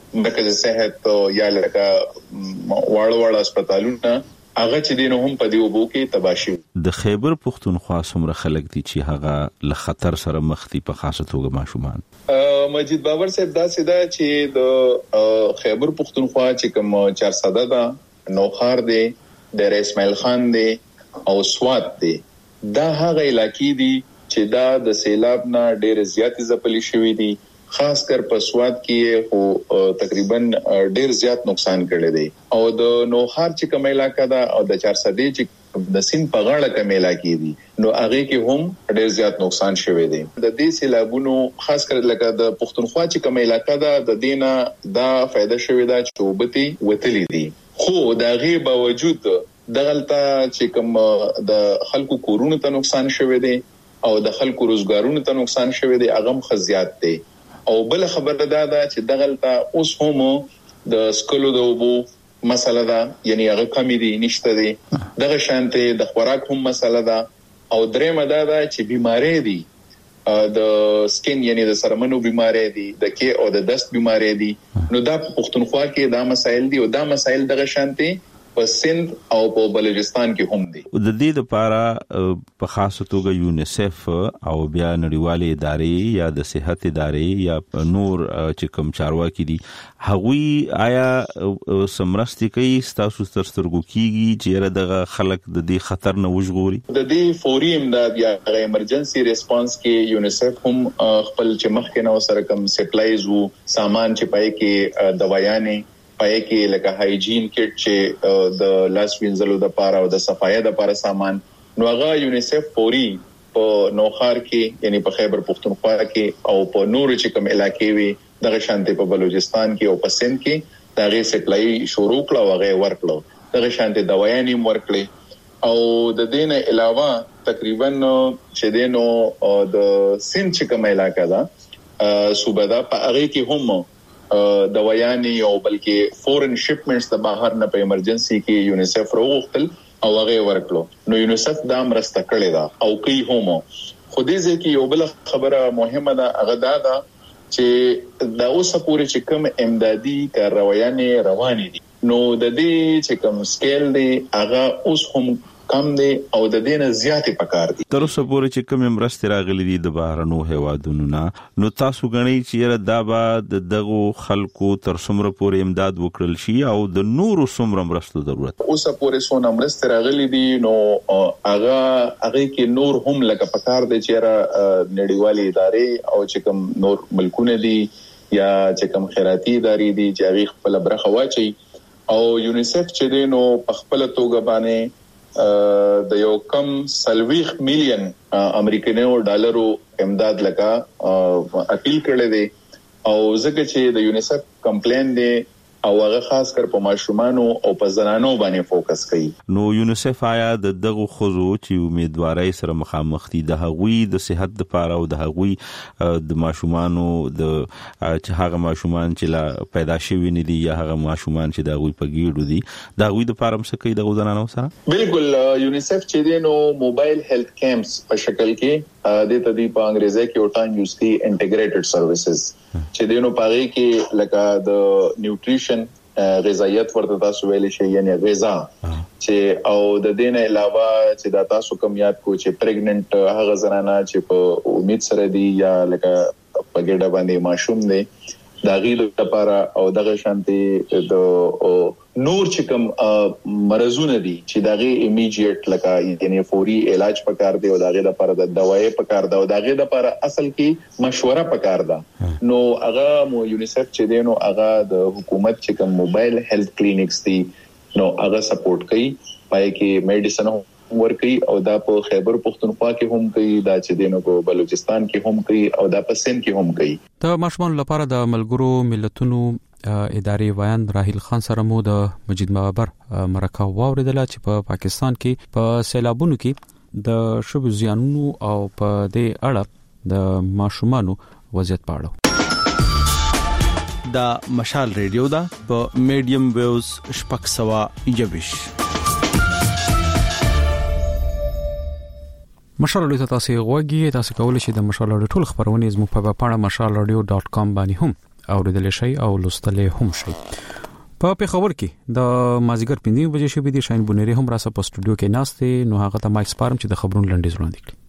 مرکز صحت یا لکه واړه هسپتالونه هغه چې دینه هم په دې وبو کې تباشي. د خیبر پختونخوا څومره خلک دي چې هغه له خطر سره مخ دي په خاصه توګه ماشومان؟ مجید بابر صاحب دا سیدا چې د خیبر پختونخوا چې کوم 400 دا نوخار دی د اسماعیل خان دی او سوات دی دا هغه علاقې دي چې دا د سیلاب نه ډېر زیات ځپلي شوی دي. خاص کر په سواد کې خو تقریبا ډېر زیات نقصان کړی دی او د نوخار چې کوم علاقہ دا او د 400 چې د سیند په غاړه کوم علاقې دي نو هغه کې هم ډېر زیات نقصان شوی دی. د دې سیلابونو خاص کر لکه د پښتونخوا چې کوم علاقہ دا د دینه دا فائدہ شوی دا چې توبتي وتلی دي خو دا غي باوجود دغلطه چې کوم د خلکو کورونو ته نقصان شوی دی او د خلکو روزګارونو ته نقصان شوی دی هغه خزيات دی. او بل خبره دا چې دغلطه اوس هم د سکلو د وبو مسله ده یعنی هغه کمی دي نشته دي دغه شانته د خوراک هم مسله ده او درېمه دا چې بیماری دي د سکین یعنی د سرمنو بیماری دي د کې او د دست بیماری دي نو دا په پښتونخوا کې دا مسایل دي او دا مسایل دغه شانته په سند او په بلوچستان کې هم دي. د دې لپاره په خاصه توګه یونیسف او بیا نړیوالې ادارې یا د صحت ادارې یا نور چې کوم چارواکي دي هغوی آیا سمرستي کوي تاسو سترګو کیږي چې دغه خلک د دې خطر نه وژغوري؟ د دې فوري امداد یا ایمرجنسي ریسپانس کې یونیسف هم خپل چې مخکې نو سره کوم سپلایز وو سامان چې پای کې دوايانې پای کې لکه هایجین کټ چې د لاس وینځلو د پاره او د صفایي د پاره سامان نو هغه یونیسف فوري په نوخار کې یعنی په خیبر پختونخوا کې او په نور چې کوم علاقې وي دغه شانته په بلوچستان کې او په سند کې دغه سپلای شروع کړه او هغه ورکړه دغه شانته دوايانې ورکړي او د دینه علاوه تقریبا چې دینو د سند چې کوم علاقې ده صوبه ده په هغه کې هم دوايانې او بلکې فورن شپمنټس د بهر نه په ایمرجنسي کې یونیسف راوغتل او هغه ورکړو نو یونیسف دا مرسته کړې ده او کوي هم خو دې ځکه یو بل خبره مهمه ده هغه دا چې دا اوس پورې چې کوم امدادي کاروایانې روانې دي نو د دې چې کوم سکیل دی هغه اوس هم کم دی او د دینه زیاتې پکار دي. تر اوسه پورې چې کوم مرستې راغلي دي د بهرنو هیوادونو نه نو تاسو غنئ چې دا به دغه خلکو تر څومره پورې امداد وکړل شي او د نورو څومره مرستو ضرورت اوسه پورې څونه مرستې راغلي دي نو هغه کې نور هم لکه پکار دي چې نړیوالې ادارې او چې کوم نور ملکونه دي یا چې کوم خیراتي ادارې دي چې هغه خپل برخه واچي او یونیسف چې دینو په خپل توګه باندې د یو کم 30 مليون امریکایي ډالرو امداد لگا اپیل کړل دي او ځکه چې د یونیسف کمپلین دی او هغه خاص کر په ماشومانو او په زنانو باندې فوکس کوي. نو یونیسف آیا دغه خزو چې امیدواري سره مخامخ دي د هغوی د صحت لپاره او د هغوی د ماشومانو د چې هغه ماشومان چې لا پیدا شوي نه دي یا هغه ماشومان چې د هغوی په ګیډو دي د هغوی د فارم څخه کوي د زنانو سره؟ بالکل یونیسف چې دینو موبایل هیلث کیمپس په شکل کې د تدې په انګریزي کې اوټان یوز کی انټیګریټډ سرویسز چې دینو پاره کې لکه د نیوټریشن غذایت ورته تاسو ویل شي یعنی غذا چې او د دین علاوه چې دا تاسو کوم یاد کو چې پریګننټ هغه زنانه چې په امید سره دي یا لکه په ګډه باندې ماشوم دي دا غیلو لپاره او دغه شانتي د نور چې کوم مرزونه دي چې دغه ایمیډیټ لکه یعنی فوري علاج پکار دی او دغه لپاره د دوايي پکار ده او دغه لپاره اصل کې مشوره پکار ده نو هغه مو یونیسف چې دینو هغه د حکومت چې کوم موبایل هیلث کلینکس دي نو هغه سپورټ کوي پای کې میډیسن ورکي او دا په خیبر پختونخوا کې هم کوي دا چې دینو په بلوچستان کې هم کوي او دا په سند کې هم کوي. د ماشومان لپاره د ملګرو ملتونو ادارې ویان راهیل خان سره مو د مجید بابر مرکه واوریدله چې په پاکستان کې په سیلابونو کې د شوبو زیانونو او په دې اړه د ماشومانو وضعیت پاړو. دا مشال ریډیو دا په میډیم ویوز شپږ سوا یوش مشال رادیو ته تاسو غوږی تاسو کولای شئ د مشال رادیو ټول خبرونه زموږ په پاڼه mashalradio.com باندې هم اوریدل شي او لوستل هم شي. په خبر کې د مازیګر 5 بجې شوې دي شاین بونری هم راسه په سټوډیو کې ناشته نو هغه ته مایک سپارم چې د خبرونو لنډیز وړاندې کړي.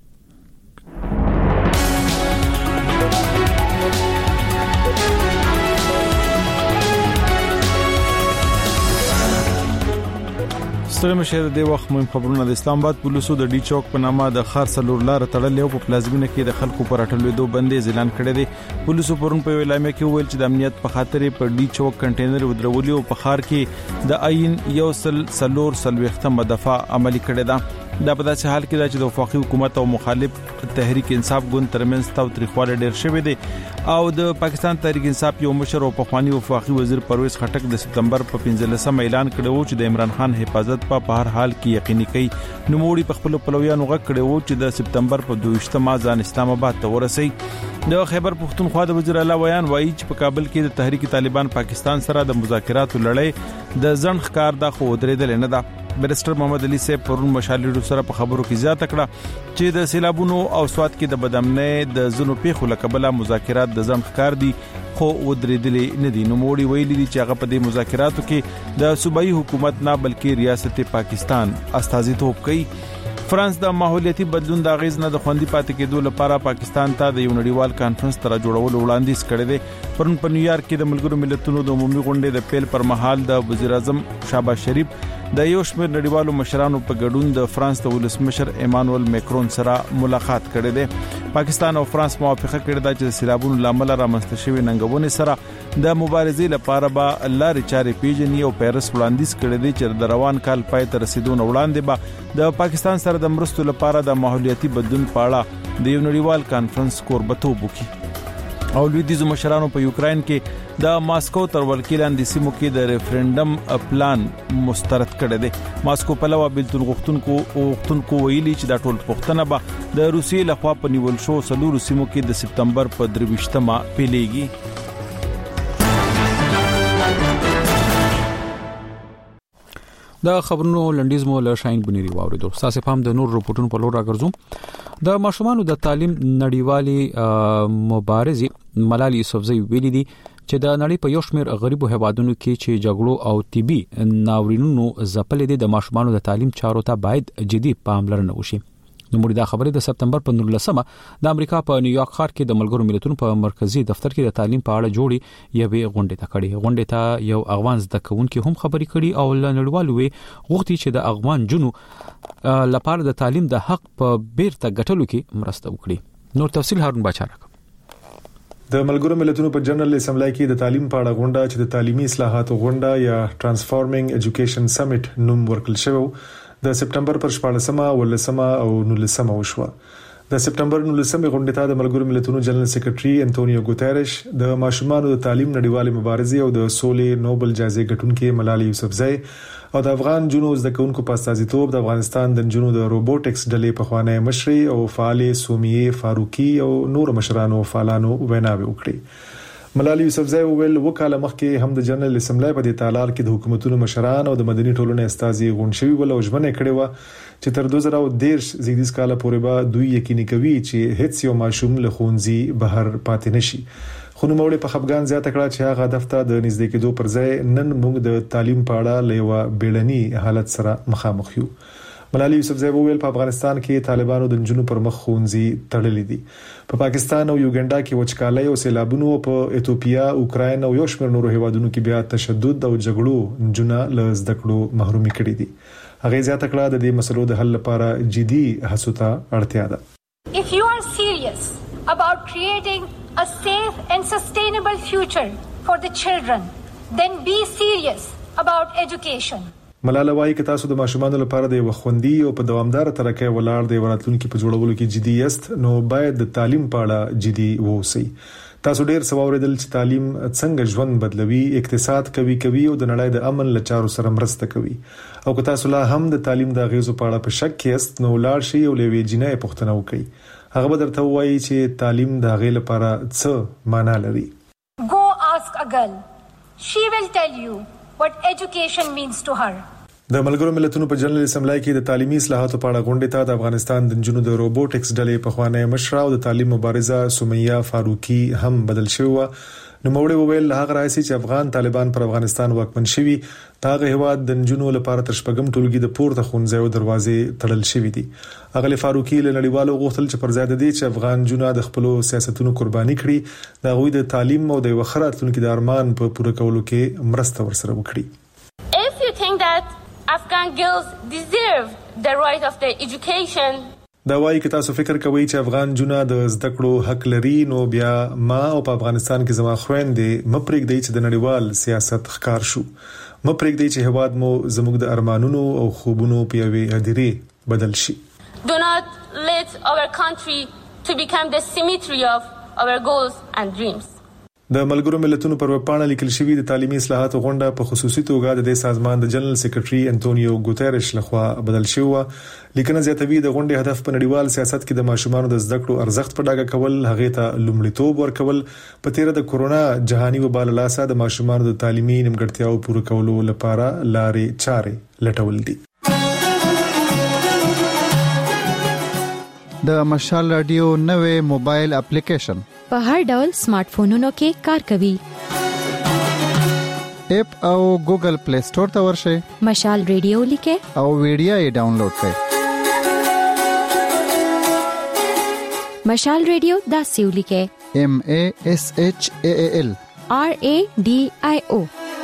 ستړي مشه د وخت مهم خبرونه د اسلام آباد پولیسو د ډی چوک په نامه د خار سلور لار تړلې او په پلازمینه کې د خلکو پر اټلېدو بندیز اعلان کړی دی. پولیسو پرون په اعلامیه کې ویل چې د امنیت په خاطر په ډی چوک کنټینر ودرولي او په خار کې د عین یو سلور سلوختم دفعه عملی کړی ده. دا په داسې حال کې چې د وفاقي حکومت او مخالف تحریک انصاف ګوند ترمنځ تاوتریخواله ډېر شوې دي او د پاکستان تحریک انصاف یو مشر او پخوانی وفاقي وزیر پرویز خټک د سپتمبر په 15 اعلان کړو چې د عمران خان حفاظت په هر حال کې یقیني کوي. نوموړي په خپل پلویانو غږ کړو چې د سپتمبر په 22 ځان اسلام آباد ته ورسي. د خیبر پختونخوا د وزیر اعلی ویان وایي چې په کابل کې د تحریک طالبان پاکستان سره د مذاکراتو لړۍ د ځنډ ښکار د خو درېدل نه ده. بیرسټر محمد علي صاحب پرون مشالې سره په خبرو کې زیاته کړه چې د سیلابونو او سواد کې د بدامنۍ د زنو پیښو لکبله مذاکرات د ځنډ ښکار دي خو ودرېدلې نه دي. نو موړي ویلي دي چې هغه په دې مذاکراتو کې د صوبایي حکومت نه بلکې ریاست پاکستان استازیتوب کوي. فرانس د ماحولیاتي بدلون د غیز نه د خوندي پاتې کېدو لپاره پاکستان ته د یو نړیوال کانفرنس تر جوړولو وړاندیز کړی دی. پرون په نیویارک کې د ملګرو ملتونو د عمومي غونډې د پیل پر مهال د وزیر اعظم شهباز شریف د یو شمېر نړیوالو مشرانو په ګډون د فرانس د ولسمشر ایمانوئل میکرون سره ملاقات کړی دی. پاکستان او فرانس موافقه کړې ده چې د سیلابونو لامل رامنځته شوی ننګونې سره د مبارزې لپاره به لارې چارې پیژني او پیرس وړاندیز کړی دی چې د روان کال پای ته رسیدو نه وړاندې به د پاکستان سره د مرستو لپاره د ماحولیاتي بدلون په اړه د یو نړیوال کانفرنس کوربتوب وکړي. او لویدیزو مشرانو په یوکرين کې د ماسکو تر ولکیلاندې سیمو کې د ریفرندم پلان مسترد کړی دی. ماسکو په لوا بیلتون غوښتونکو ویلي چې دا ټول پښتنه به د روسیې لخوا په نیول شو سلور سیمو کې د سپتمبر په 23 پیلېږي. د خبرونو لنډیز مو له شاین بنيري واوریدو. تاسو په هم د نور رپورټونو په لور راګرځوم. د ماشومانو د تعلیم نړیوالي مبارزي ملالي یوسفزئی ویلي دي چې د نړۍ په یو شمېر غریبو هیوادونو کې چې جګړو او طبي ناورینونو ځپلې دي د ماشومانو د تعلیم چارو ته باید جدي پاملرنه وشي. نو موږ دا خبره د سپتمبر په 19 د امریکا په نیویارک ښار کې د ملګرو ملتونو په مرکزی دفتر کې د تعلیم په اړه جوړې یوې غونډې ته کړې. غونډې ته یو افغان زده کوونکي هم خبرې کړي او نړیوالو غوښتي چې د افغان جنو لپاره د تعلیم د حق په بیرته ګټلو کې مرسته وکړي. نور تفصیل هارون بچاره. د ملګرو ملتونو په جنرال اسمبلی کې د تعلیم په اړه غونډه چې د تعلیمي اصلاحاتو غونډه یا ټرانسفارمینګ ایجوکیشن سمیټ نوم ورکړل شوی د سپتمبر پر 14 او 19 وشوه. د سپتمبر 19 غونډې ته د ملګرو ملتونو جنرال سیکریټري انټونیو ګوتيريش د ماشومانو د تعلیم نړیوالې مبارزې او د سولې نوبل جایزې ګټونکي ملالي یوسفزئی او د افغان جنو زده کوونکو په استازیتوب د افغانستان د جنو د روبوټکس ډلې په خوانه مشري او فعال سومیه فاروقي او نور مشرانو فعالانو ویناوي وکړي. ملالي یوسفزئی ویل وکاله مخکې هم د جنرال اسمبلی په دې تالار کې د حکومتونو مشران او د مدني ټولنې استازي غونډوي ول او ژمنه کړې و چې تر 2013 زیږدیز کال پورې به دوی یقیني کوي چې هیڅ یو ماشوم له ښوونځي بهر پاتې نشي. خو نو موږ په خپګان زیاته کړه چې هغه هدف ته د نږدې کېدو پر ځای نن موږ د تعلیم په اړه لیوا بیړني حالت سره مخامخ یو. ملالي یوسفزئی وویل په افغانستان کې طالبانو د جنونو پر مخ ښوونځي تړلې دي. په پاکستان او یوګنډا کې وچکالۍ او سیلابونو په ایتوپیا، اوکراین او یو شمېر نورو هیوادونو کې بیا تشدد او جګړو جنونه له زده کړو محرومي کړې دي. هغه زیاته کړه د دې مسلو د حل لپاره جدي هڅو ته اړتیا ده. If you are serious about creating a safe and sustainable future for the children, then be serious about education. ملاله وايي چې تاسو د ماشومانو لپاره د وخوندي او په دوامدار طریقې ولاړ د وراتلونکو په جوړولو کې جدي یاست، نو باید د تعلیم په اړه جدي ووسی. تاسو ډیر سوالېدل چې تعلیم څنګه ژوند بدلوي، اقتصاد کوي او د نړۍ د امن لچارو سره مرسته کوي. او که تاسو لا هم د تعلیم د غیزو په اړه په شک کې یاست، نو لاړ شئ او لوي جنې پوښتنه وکړئ. هغه به درته وایي چې تعلیم د غیل لپاره څه معنی لري. Go ask a girl. She will tell you what education means to her. د ملګرو ملتونو په جنرال اسمبلی کې د تعلیمي اصلاحاتو په اړه غونډې ته د افغانستان د جنونو د روبوټکس ډلې په خوانه مشره او د تعلیم مبارزه سومیه فاروقي هم بدل شوی و. نو موړي وویل هغه راځي چې افغان طالبان پر افغانستان واکمن شوي داغه هواد د نجونو لپاره تر شپږم ټولګي د پورته خونځو دروازې تړل شوې دي. اغلی فاروقي له نړیوالو غوښتل چې پر ځای د دې چې افغان جنونه د خپل سیاستونو قرباني کړي د غوي د تعلیم او د وخراتونکو د ارمان په پوره کولو کې مرسته ورسره وکړي. If you think that Afghan girls deserve the right of their education دا وايي چې تاسو فکر کوئ چې افغان جنونه د زده کړو حق لري نو بیا ما او په افغانستان کې زما خويندې مپرېږدي چې د نړیوال سیاست ښکار شو، مپرېږدي چې هواد مو زموږ د ارمانونو او خوبونو په یوې هدیرې بدل شي. Do not let our country to become the cemetery of our goals and dreams. د ملګرو ملتونو پر وپاڼه لیکل شوی د تعلیمي اصلاحاتو غونډه په خصوصي توګه د سازمان د جنرال سیکریټري انټونیو ګوتيريش لخوا بدل شوی. لیکنه زیاتوي د غونډې هدف په نړیوال سیاست کې د ماشومانو د زده کړو ارزښت په ډاګه کول، هغه ته لومړیتوب ورکول، په تیر د کورونا جهاني وبا له لاسه د ماشومانو د تعلیمي نیمګړتیاو پوره کولو لپاره لارې چارې لټول دي. د مشال رادیو نوې موبایل اپلیکیشن په هر ډول سمارټ فونونو کې کار کوي. اپ او ګوګل پلی سٹور ته ورشئ، مشال ریډیو لیکه او ویډیو یې ډاونلوډ کړئ. مشال ریډیو دا سیو لیکه MASHAAL RADIO.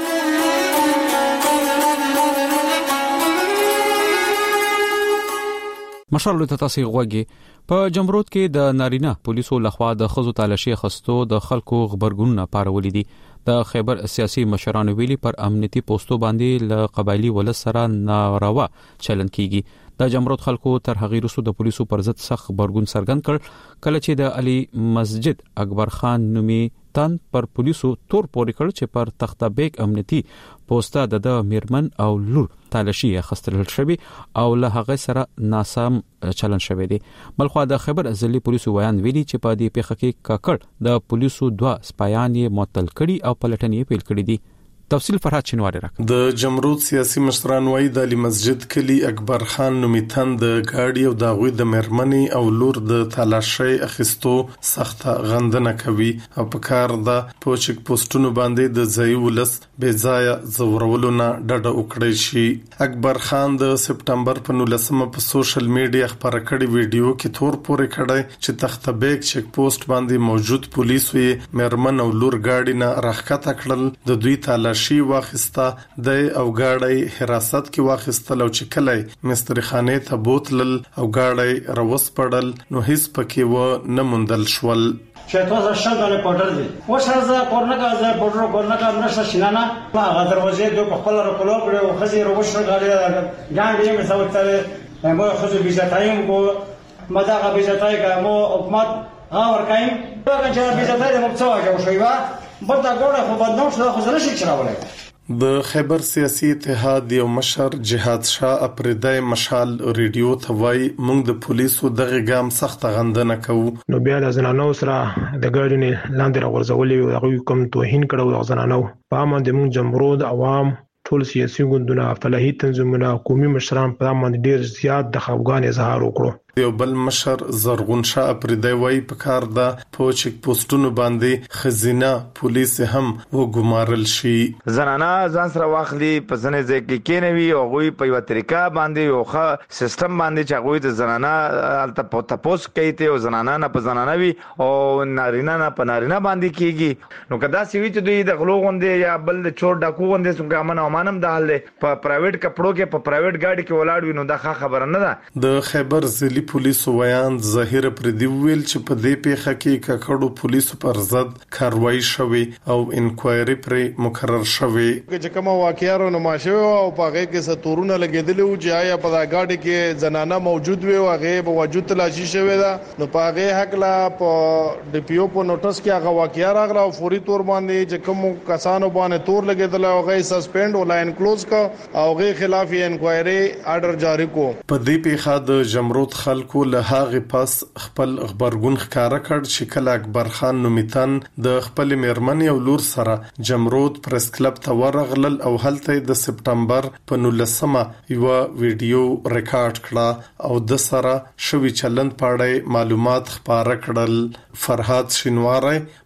مشال ته تاسو غوږی په جمرود کې د نارینه پولیسو لخوا د خزو تالاشي خستو د خلکو خبرګونونه پارولې دي. د خیبر سیاسي مشرانو ویلي پر امنیتي پوسټو باندې ل قبایلی ولس سره ناروا چلن کیږي. د جمرود خلکو تر هغه وروسته د پولیسو پر ضد سخت خبرګون څرګند کړ کله چې د علي مسجد اکبر خان نومي تن پر پولیسو تور پورې کړ چې پر تخته بیگ امنیتي پوسټه د میرمن او لور تالاشي خستل شوی او له هغه سره ناسم چلن شوی دی. بلخو د خیبر ضلعي پولیسو ویان ویلي چې په دې پیښه کې کاکړ د پولیسو 2 سپایان یې معطل کړي او پلټنې پیل کړې دي. تفصیل فرحات شنواری راک. د جمرود سیاسي مشران وایي د علي مسجد کلی اکبر خان نومیتن د گاډي او د غوي د مرمنې او لور د تلاشي اخیستو سخت غندنه کوي او په کار د پوچک پوسټونو باندې د ځای ولس بې ځای زورولو نه ډډه وکړي شي. اکبر خان د سپټمبر په 19 په سوشل میډیا خبره کړې ویډیو کې تور پورې کړی چې تخته بیگ چک پوسټ باندې موجود پولیسو یې مرمن او لور گاډي نه راخکته کړل، د دوی تلاشي شي واخسته د او گاډي حراست کې واخستل او چې کله مستری خانه ته بوتل او گاډي روس پړل نو هیڅ پکې و نه مندل شول. شیطان شندل پټر دي و شرزه کورنکا ز پټر کورنکا مرشه شینانا ما غدر وزیر د خپل رکلو کړو او خزي روش غاډي ګاډي مې سوتل مو خزي بيزتایم کو مداغه بيزتای کوم حکومت ها ورکایم دا چې بيزتای د مبڅوا جو شویوا بدا ګوره خو بدنام شو خو زنه شي چراولای. د خیبر سیاسي اتحاد یو مشر جهاد شاه اپریدای مشال ریډیو ته وای موږ د پولیسو دغه ګام سخت غندنه کوو. نو بیا د زنانو سره د ګاډي لاندې راغورځولې هغه کوم توهین کړو د زنانو په باندې موږ جمهور عوام ټول سیاسي ګوندونه فلاحي تنظیمونه قومي مشران په باندې ډیر زیات د خفګان اظهار وکړو. یو بل مشر زرغون شاه اپریدای وای په کار د پوچک پوسټونو باندې خزینه پولیس هم وګمارل شي. زنانه ځان سره واخلي په ځنه ځکه کې نه وی او غوي په یو طریقه باندې یو ښه سیستم باندې چې غوي د زنانه الته پوتاپوس کوي ته او زنانه نه په زنانه وی او نارینه نه په نارینه باندې کیږي. نو کدا سی وی چې دوی د غلو غوندې یا بل د چور ډاکو غوندې څنګه امن او مانم د حل په پرایویټ کپړو کې په پرایویټ گاډي کې ولاړ وي نو دا خبره نه ده. د خیبر ضلعي پولیسو ویان ظاهر پردي ویل چې په دې پیښه کې ککړو پولیسو پر ضد کاروایی شوه او انکوایري پر مقرر شوه. چې کوم واقعیارو نمایشه او په هغه کې ستورونه لګیدل او چې آیا په گاډي کې زنانه موجود وي او هغه په وجود تلاشي شوه دا نو په هغه حق لا په ډي پی او په نوټس کې هغه واقعیار غلا او فوري تور باندې چې کوم کسانو باندې تور لګیدل او هغه سسپند او لاین کلوز کا او هغه خلاف انکوایري آرډر جاری کو. په دې پیښه د جمرود خلکو له هغه پس خپل خبرګون ښکارا کړ چې کله اکبر خان نومیتن د خپل میرمن او لور سره جمرود پریس کلب ته ورغلل او هلته د سپټمبر په 19 یو ویډیو ریکارډ کړه او د سره شوی چلند پاړې معلومات خبره کړل. فرحات شینواری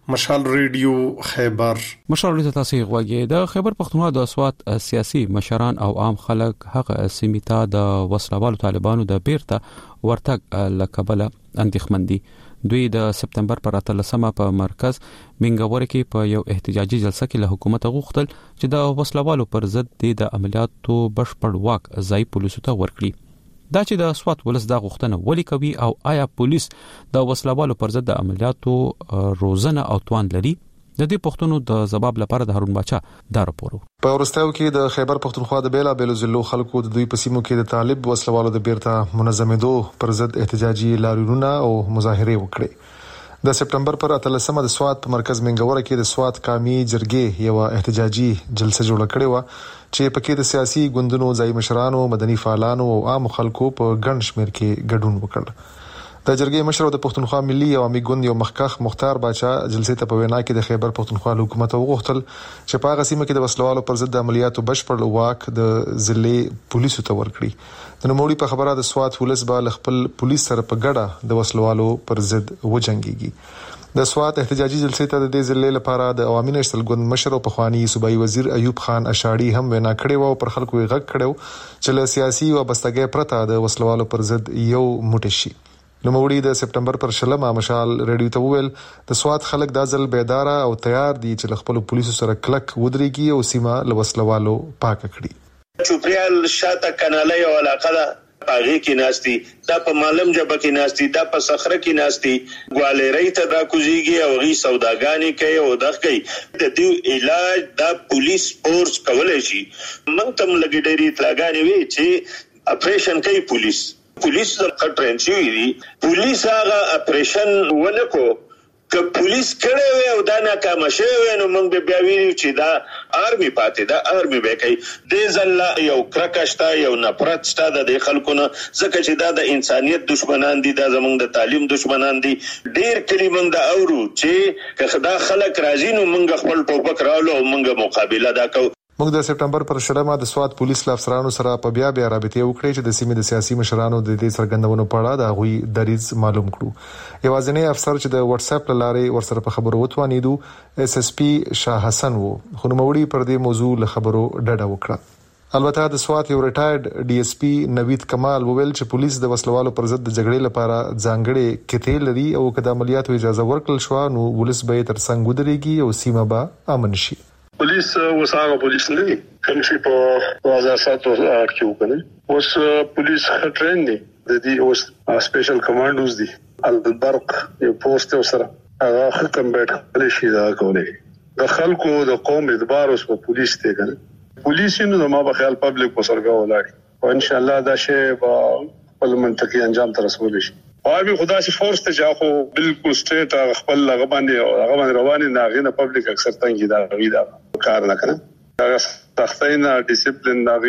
مشال ریډیو خیبر. مشال ته تاسو غواګي د خیبر پختونخوا د اسوات سیاسي مشران او عام خلک هغه سیمیتا د وسلوالو طالبانو د بیرته ورتګ لکبله اندېښمندي. دوی د سپتمبر پر 13 په مرکز منګور کې په یو احتجاجي جلسه کې له حکومت غوښتل چې د وسلوالو پر ضد د عملیاتو بشپړ واک ځای پولیسو ته ورکړي. دا چې د اسوات ولس دا غوښتنه ولې کوي او آیا پولیس د وسلوالو پر ضد د عملیاتو روزنه او توان لري؟ د دې پښتنو د جواب لپاره د هارون باچا دا راپور. په ورستیو کې د خیبر پختونخوا د بیلا بیلو ضلعو خلکو د دوی په سیمو کې د طالب وسلوالو د بیرته منظمېدو پر ضد احتجاجي لاریونونه او مظاهره وکړي. د سپتمبر پر 13 د سوات په مرکز منګور کې د سوات قومي جرګې یو احتجاجي جلسه جوړه کړې و چې پکې د سیاسي ګوندونو ځای مشرانو، مدني فعالانو او عام خلکو په ګڼ شمېر کې ګډون وکړ. د جرګې مشر د پښتونخوا ملي عوامي ګوند یو مخکخ مختار باچا جلسې ته په وینا کې د خیبر پښتونخوا حکومت وغوښتل چې په هغه سیمه کې د وسلوالو پر ضد عملیاتو بشپړ واک د ضلع پولیسو ته ورکړي. د نوموړي په خبره د سوات ولس به خپل پولیس سره په ګډه د وسلوالو پر ضد وجنګيږي. د سوات احتجاجي جلسې ته د دې ضلع لپاره د عوامي نشل ګوند مشر او پخوانی صوبایي وزیر ایوب خان اشاړي هم وینا کړې و او پر خلکو یې غږ کړو چې له سیاسي وابستګۍ پرته د وسلوالو پر ضد یو موټی شي. نوموړي د سپتمبر پر 16 مشال ریډیو ته وویل د سوات خلک د ځل بیداره او تیار دي چې خپل پولیسو سره کلک ودرېږي او سیمه له وسلوالو پاک کړي. چوپریال شاته کناله یو علاقه ده پاغي کې ناشتي دا په معلم جبه کې ناشتي دا په صخره کې ناشتي ګوالری ته دا کوزيږي او غي سوداګانی کوي او دغه کوي د دې علاج دا پولیس فورس کولای شي. موږ تم لګي ډېری اطلاعګانی وی چې اپریشن کوي پولیس د ټرین شي دي پولیس هغه اپریشن ولکو که پولیس کړي وي او دا ناکام شوی نو موږ به بیا وینو چې دا آرمي پاتې دا آرمي به کوي د ځل یو کرکشتا یو نفرت شته د خلکو نه ځکه چې دا د انسانيت دشمنان دي دا زموږ د تعلیم دشمنان دي. ډیر کلی موږ د اورو چې که دا خلک راځي نو موږ خپل ټوپک راولو او موږ مقابله دا کوو. موږ د سپتمبر پر 16 د سوات پولیس افسرانو سره په بیا رابطه وکړې چې د سیمې د سیاسي مشرانو د دې څرګندونو په اړه د غوي دریز معلوم کړو. یوازینی افسر چې د واتس اپ لارې ورسره په خبرو وتوانیدو اس اس پی شاه حسن وو خو نوموړي پر دې موضوع له خبرو ډډه وکړه. البته د سوات یو ریټایرډ ډي اس پی نوید کمال وویل چې پولیس د وسلوالو پر ضد د جګړې لپاره ځانګړي کتې لري او کله عملیاتو اجازه ورکړل شو نو ولس به تر څنګ ودرېږي او سیمه به امن شي. پولیس وساره پولیس نه دي کوم شي په وزارت کې وکړي اوس پولیس ټرین دي د دې اوس سپیشل کمانډوز دي البرق یو پوسټ سره هغه ختم بیت شي دا کوي د خلکو د قوم اعتبار اوس په پولیس ته کوي پولیس نو ما په خیال پبلک په سرګه ولاړ او ان شاء الله دا شی په منطقي انجام تر رسول شي. او خدا سي فورس ته ځاخو بالکل سټیټ خپل لغبانه او هغه رواني ناغینه پبلک اکثر تنګي دا غوډا کار نه کړي هغه تختینا ډیسپلین دا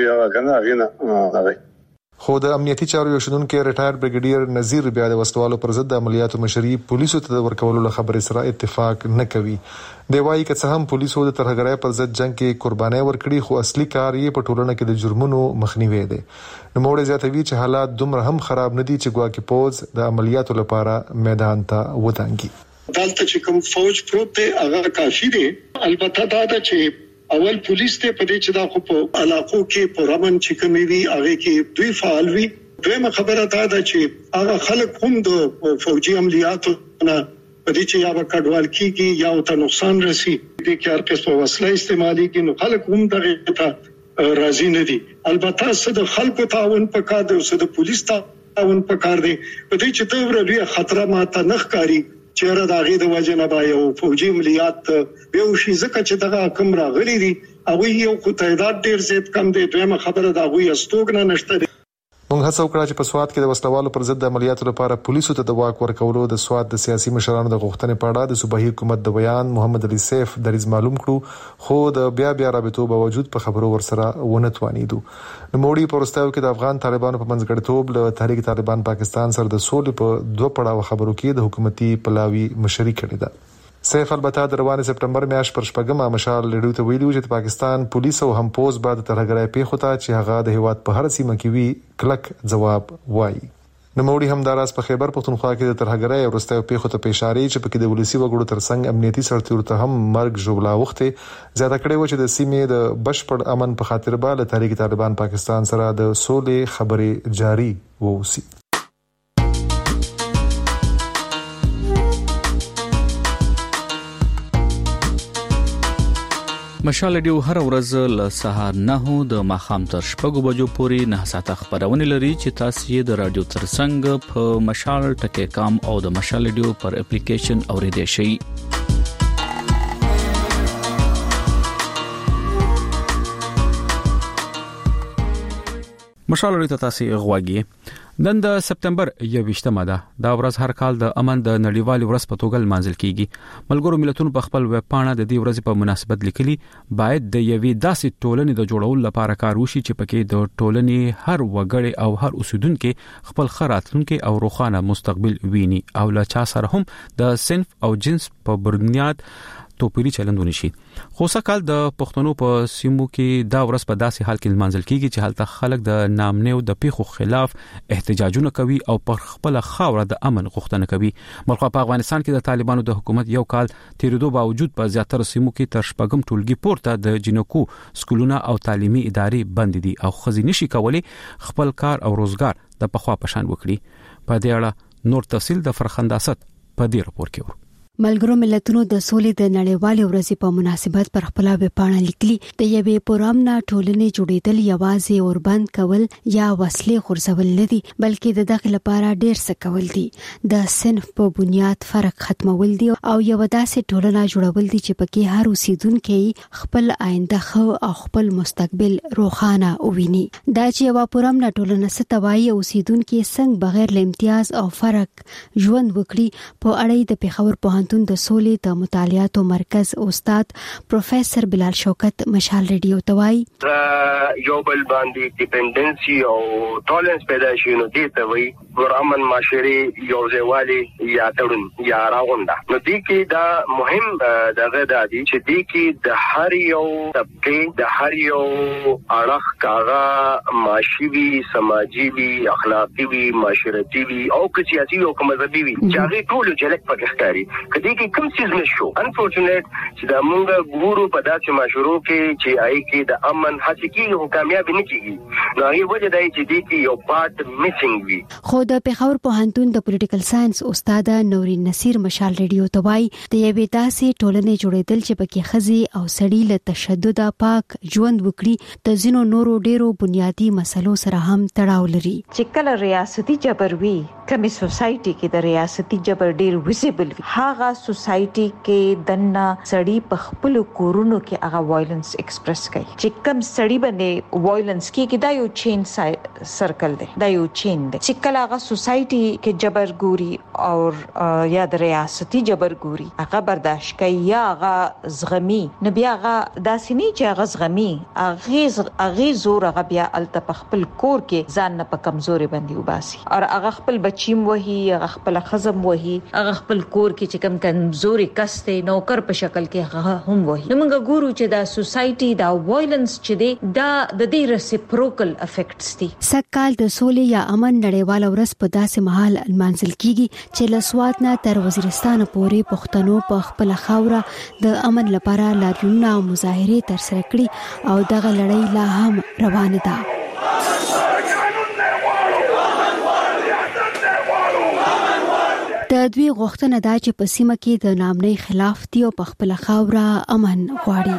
غینا خو د امنیتي چارو یو شنونکو ریټایر بریګیډیر نذیر بیا د وسلوالو پر ضد عملیاتو مشري پولیسو ته ورکولو له خبرې سره اتفاق نه کوي. دی وايي چې هم پولیسو د ترهګرۍ پر ضد جنگ کې قرباني ورکړي خو اصلي کار یې په ټولنه کې د جرمونو مخنیوي دی. نو موږ زیاتوي چې حالات دومره هم خراب نه دي چې ګواکې پوز د عملیاتو لپاره میدان ته ودانګي. دلته چې کوم فوج پروت دی هغه کافي دی. البته دا چې اول پولیس ته پدې چې دا خو په علاقو کې پرامن چې کومي وي هغه کې دوی فعال وي. دویمه خبره دا ده چې هغه خلک هم د فوجي عملیاتو نه پدې چې یا کډوال کیږي یا ته نقصان رسی دي کې هر کس په وسله استعمالي کې نو خلک هم دغه ته راضي نه دي. البته صد خلکو تعاون پکار دی او صد پولیس تعاون پکار دی پدې چې ته ورلوي خطر ماته نخکاری چیرې دا غي د وجنه یو فوجي عملیات به وشي ځکه چې دغه کم راغلي دي او یو خو تعداد ډیر زیات کم دی. دویمه خبره دا غوي استوګنه نشته. موږ هڅه وکړه چې په سوات کې د وسلوالو پر ضد عملیاتو لپاره پولیسو ته د واک ورکولو د سوات د سیاسي مشرانو د غوښتنې په اړه د صوبایي حکومت د بیان محمد علي سیف دریز معلوم کړو خو د بیا رابطو باوجود په خبرو ورسره ونه توانیدو. نوموړي په ورستیو کې د افغان طالبانو په منځګړیتوب له تحریک طالبان پاکستان سره د سولې په دوه پړاو خبرو کې د حکومتي پلاوي مشري کړې ده. سیف البته د روان سپتمبر میاشت پر شپږمه مشال لړیو ته ویلو چې پاکستان پولیس او هم پوز بعد ترهګرۍ پیښو ته چې هغه د هیواد په هر سیمه کې وی کلک جواب وایي. نوموړي همداراز په خیبر پختونخوا کې د ترهګرۍ او وروستیو پیښو ته اشاره چې پکې د ولسی وګړو ترڅنګ امنیتي سرتیرو ته هم مرګ ژوبلا وخته زیاته کړې و چې د سیمې د بشپړ امن په خاطر به له تحریک طالبان پاکستان سره د سولې خبرې جاري ووسی. مشال رادیو هر ورځ له سهار 9 د ماخام تر 6 بجو پورې 9 ساعته خبرونه لري چې تاسو یې د رادیو ترڅنګ په مشال ټکی کام او د مشال رادیو پر اپلیکیشن اوریدئ شئ. مشال رادیو تاسو غواګي نن د سپتمبر 21مه ده. دا ورځ هر کال د امن د نړیوال ورځ په توګه لمانځل کیږي. ملګرو ملتونو په خپل ویب پاڼه د دې ورځې په مناسبت لیکلي باید د یوې داسې ټولنې د جوړولو لپاره کار وشي چې پکې د ټولنې هر وګړی او هر اوسیدونکو خپل خراتلونکو او روښانه مستقبل ویني او لا چا سره هم د صنف او جنس په بنیاد توپیری چلندونه شي. خو سکهال د پښتنو په سیمو کې دا ورځ په داسې حال کې لمانځل کیږي چې هلته خلک د نامنیو د پیښو خلاف احتجاجونه کوي او پر خپل خاوره د امن غوښتنه کوي. ملخوا په افغانستان کې د طالبانو د حکومت یو کال تیریدو باوجود په زیاتره سیمو کې تر شپږم ټولګي پورته د جنکو سکولونه او تعلیمي ادارې بند دي او خزي نشي کولی خپل کار او روزګار د پخوا پشان وکړي. په دې اړه نور تفصیل د فرخنداست په دې راپور کې ورو. ملګرو ملتونو د سولې د نړیوالې ورځې په مناسبت پر خپل ویب پاڼه لیکلي د یوې پرامن ټولنې جوړېدل یوازې اوربند کول یا وسلې خورځول نه دي بلکې دغه لپاره ډېر څه کول دي. د صنف په بنیاد فرق ختمول دي او یو داسې ټولنه جوړول دي چې پکې هر اوسیدونکو خپل آینده خو او خپل مستقبل روښانه وویني. دا چې یو پرامن ټولنه ستوي اوسیدونکو څنګه بغیر له امتیاز او فرق ژوند وکړي په اړه د پیښور په د سولې د مطالعاتو مرکز استاد پروفیسور بلال شوکت مشال رادیو توای یو بل باندې ډیپندنسي او ټولنس پیدا شي نو دې ته وایي ورامن معاشري یو ځوالي یا تړون یا راغونډه. نو دې کې دا مهم دغه د دې چې دې کې د هر یو طبقه د هر یو اړخ کاغه معاشري سماجي وي اخلاقي وي معاشرتي وي او سیاسي او مذهبي وي چې هغه ټول جلک پکې ښکاري. کدی کې کوم څه نشو انفورچونټ چې دا مونږ ګورو په داسې مشورو کې چې آی کې د امن حقيقي او کامیاب نه کیږي. نو هغه وجه دی چې دې کې یو پارت میسنګ وي. خو د پیښور پوهنتون د پولیټیکل ساينس استاد نورین نصیر مشال رادیو توای د یوې داسې ټولنې جوړېدل چې پکې خزي او سړي له تشدد پاک ژوند وکړي د زینو نورو ډیرو بنیادی مسلو سره هم تړاو لري. چې کله ریاستي جبر وی کمی سوسايټي کې د ریاستي جبر ډیر ویزیبل وي هغه سوسايټي کې دنه سړی په خپل کورونو کې هغه وایلنس ایکسپریس کوي. چې کم سړی باندې وایلنس کې دا یو چین سرکل دی دا یو چین دی چې کله هغه سوسايټي کې جبر ګوري او یا د ریاستي جبر ګوري هغه برداشت کوي یا هغه زغمي نه بیا هغه داسې نه چې هغه زغمي هغه زور هغه بیا الته خپل کور کې ځان نه په کمزوري باندې وباسي او هغه خپل بچیم وهي هغه خپل خزم وهي هغه خپل کور کې چې کم کمزوري کسته نوکر په شکل کې هم وایي. نو موږ ګورو چې دا سوسايټي دا وایلنس چې دی دا د دې ریسپروکل افیکټس دي. سکهال د سولې یا امن نړیوال ورځ په داسې مهال لمانځل کیږي چې له سوات نه تر وزیرستان پورې پښتنو په خپل خاوره د امن لپاره لاریونونه او مظاهره ترسره کړي او دغه لړۍ لا هم روانه ده. د دوی غوښتنه دا چې په سیمه کې د نامنۍ خلاف دی او په خپل خاوره امن غواړي.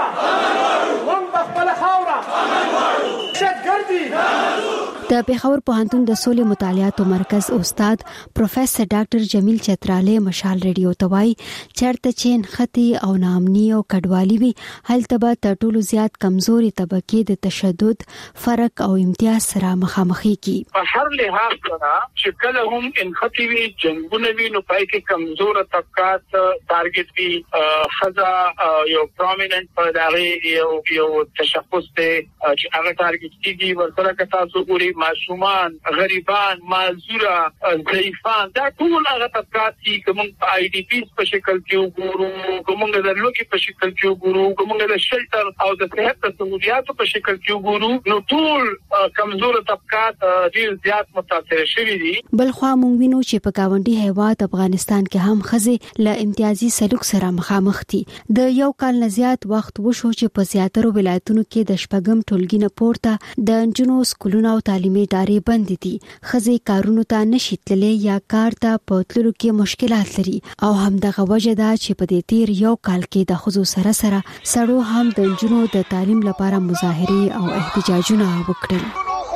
د پیښور پوهنتون د سولې مطالعاتو مرکز استاد پروفیسور ډاکټر جمیل چتراله مشال رادیو توای چرته چې نختی او نامنی او کډوالي وي هلته به تر ټولو زیات کمزوري طبقه د تشدد فرق او امتیاز سره مخامخ کی. په هر لحاظ سره چې کله هم انختی وي جنگونه وي نو پای کې کمزور طبقات ټارګټ وي خزا یو پرومیننت په دغه یو تشخص ته چې هغه ټارګټ کیږي ورسره که تاسو ګوري معصومان، غریبان، معذوره، ضعیفان، دا ټول هغه طبقات چې کوم آی ډی پیز په شکل کې وګورو، کوم د لوګي په شکل کې وګورو، کوم د شلټر او د صحت سہولیاتو په شکل کې وګورو، نو ټول کمزور طبقات ډیر زیات متاثر شوي دي. بلخوا مونږ وینو چې په گاونډي هیواد افغانستان کې هم خزه له امتیازي سلوک سره مخامخ دي. د یو کال نه زیات وخت وشو چې په زیاترو ولایتونو کې د شپږم ټولګي نه پورته د انجونو سکولونو او تعلیمي ادارې بند دي. خزه کارونو ته نشي تللی یا کار ته په تللو کې مشکلات لري او همدغه وجه ده چې په دې تیر یو کال کې د خزو سره سړو هم د انجونو د تعلیم لپاره مظاهره او احتجاجونه وکړل.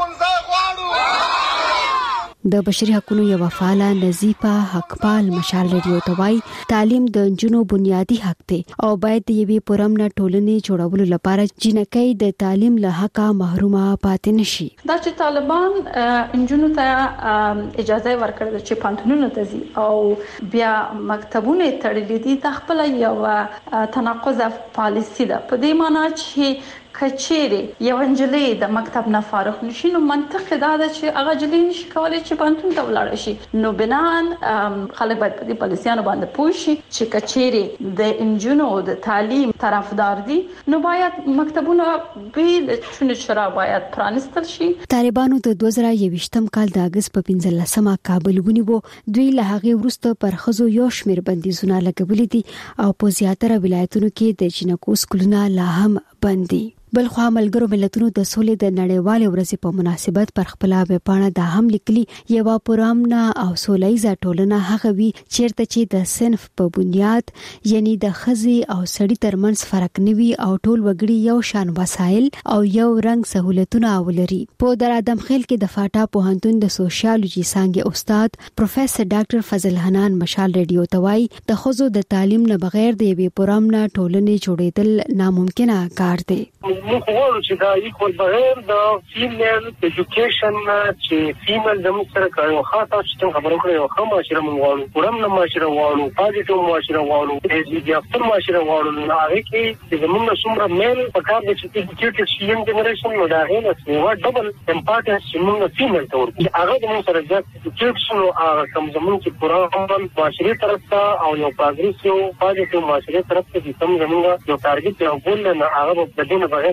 د بشري حقوقو یو فعال نظیفه حقپال مشال ریډیو توای تعلیم د انجونو بنیادی حق دی او باید د یوې پرمنه ټولنې جوړولو لپاره جنکۍ د تعلیم له حقه محرومه پاتې نشي. دا چې طالبان انجونو ته اجازه ورکړه چې پانتونونه ته ځي او بیا مکتبونه تړلې دي، د خپل یو تناقض پالیسی ده. په دې معنی چې کچېره یو انجلۍ د مکتب نه فارغ نشي، نو منطق دا ده چې هغه جلې نشي کولای چې پانتون ته ولاړ شي. نو بنان خلک باید په دې پالیسیانو باندې پوه شي چې کچېره د انجونو د تعلیم طرفدار دي، نو باید مکتبونه به چونه چرا باید پرانستل شي. طالبانو د 2021م کال د اگست په 15مه کابل ونیو. دوی له هغه وروسته پر خزو یو شمېر بندیزونه لګولې دي او په زیاتره ولایتونو کې د جنکو سکولونه لا هم بند دي. بلخوا ملګرو ملتونو د سولې د نړیوالې ورځې په مناسبت پر خپل ویبپاڼه د هم لیکلي یو پرامنه او سولهیزه ټولنه هغه وی چیرته چې د صنف په بنیاد یعنی د خزي او سړي ترمنځ فرق نوي او ټول وګړي یو شان وسایل او یو رنګ سہولتونه ولري. په در ادم خیل کې د فاټا پوهنتون د سوشیالوجي څانګې استاد پروفیسور ډاکټر فضل حنان مشال ریډیو توای د خزو د تعلیم نه بغیر د یوې پرامنه ټولنې جوړېدل ناممکنه کار دی. موږ وایو چې دا ایکوال بغیر د فیمیل ایجوکیشن چې فیمیل د موږ سره کوي، خاصه چې خبرو کوي او هم معاشره موږ وایو، ورم نه معاشره وایو، پازیټیو معاشره وایو، د افټر معاشره وایو. نو هغه کې چې موږ څومره میل په کار د چې ایجوکیټډ شین جنریشن نو دا غوښنه چې ډبل امپارټنس چې موږ فیمیل ته ورکړي، هغه د موږ سره ځکه ایجوکیټډ شنو هغه کوم زموږ چې پورا معاشري طرف ته او یو پاګریسیو پازیټیو معاشري طرف ته چې کوم زموږ یو ټارګټ یو ګول نه هغه د دې نه بغیر.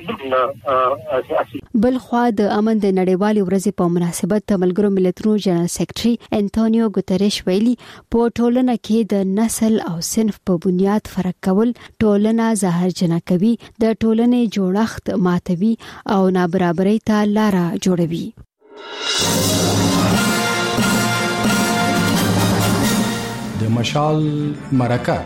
بلخوا د امن د نړیوالې ورځې په مناسبت د ملګرو ملتونو جنرال سیکریټري انټونیو ګوتریش ویلي په ټولنه کې د نسل او صنف په بنیاد فرق کول ټولنه زهرجنه کوي، د ټولنې جوړښت ماتوي او نابرابرۍ ته لار جوړوي. د مشال مرکه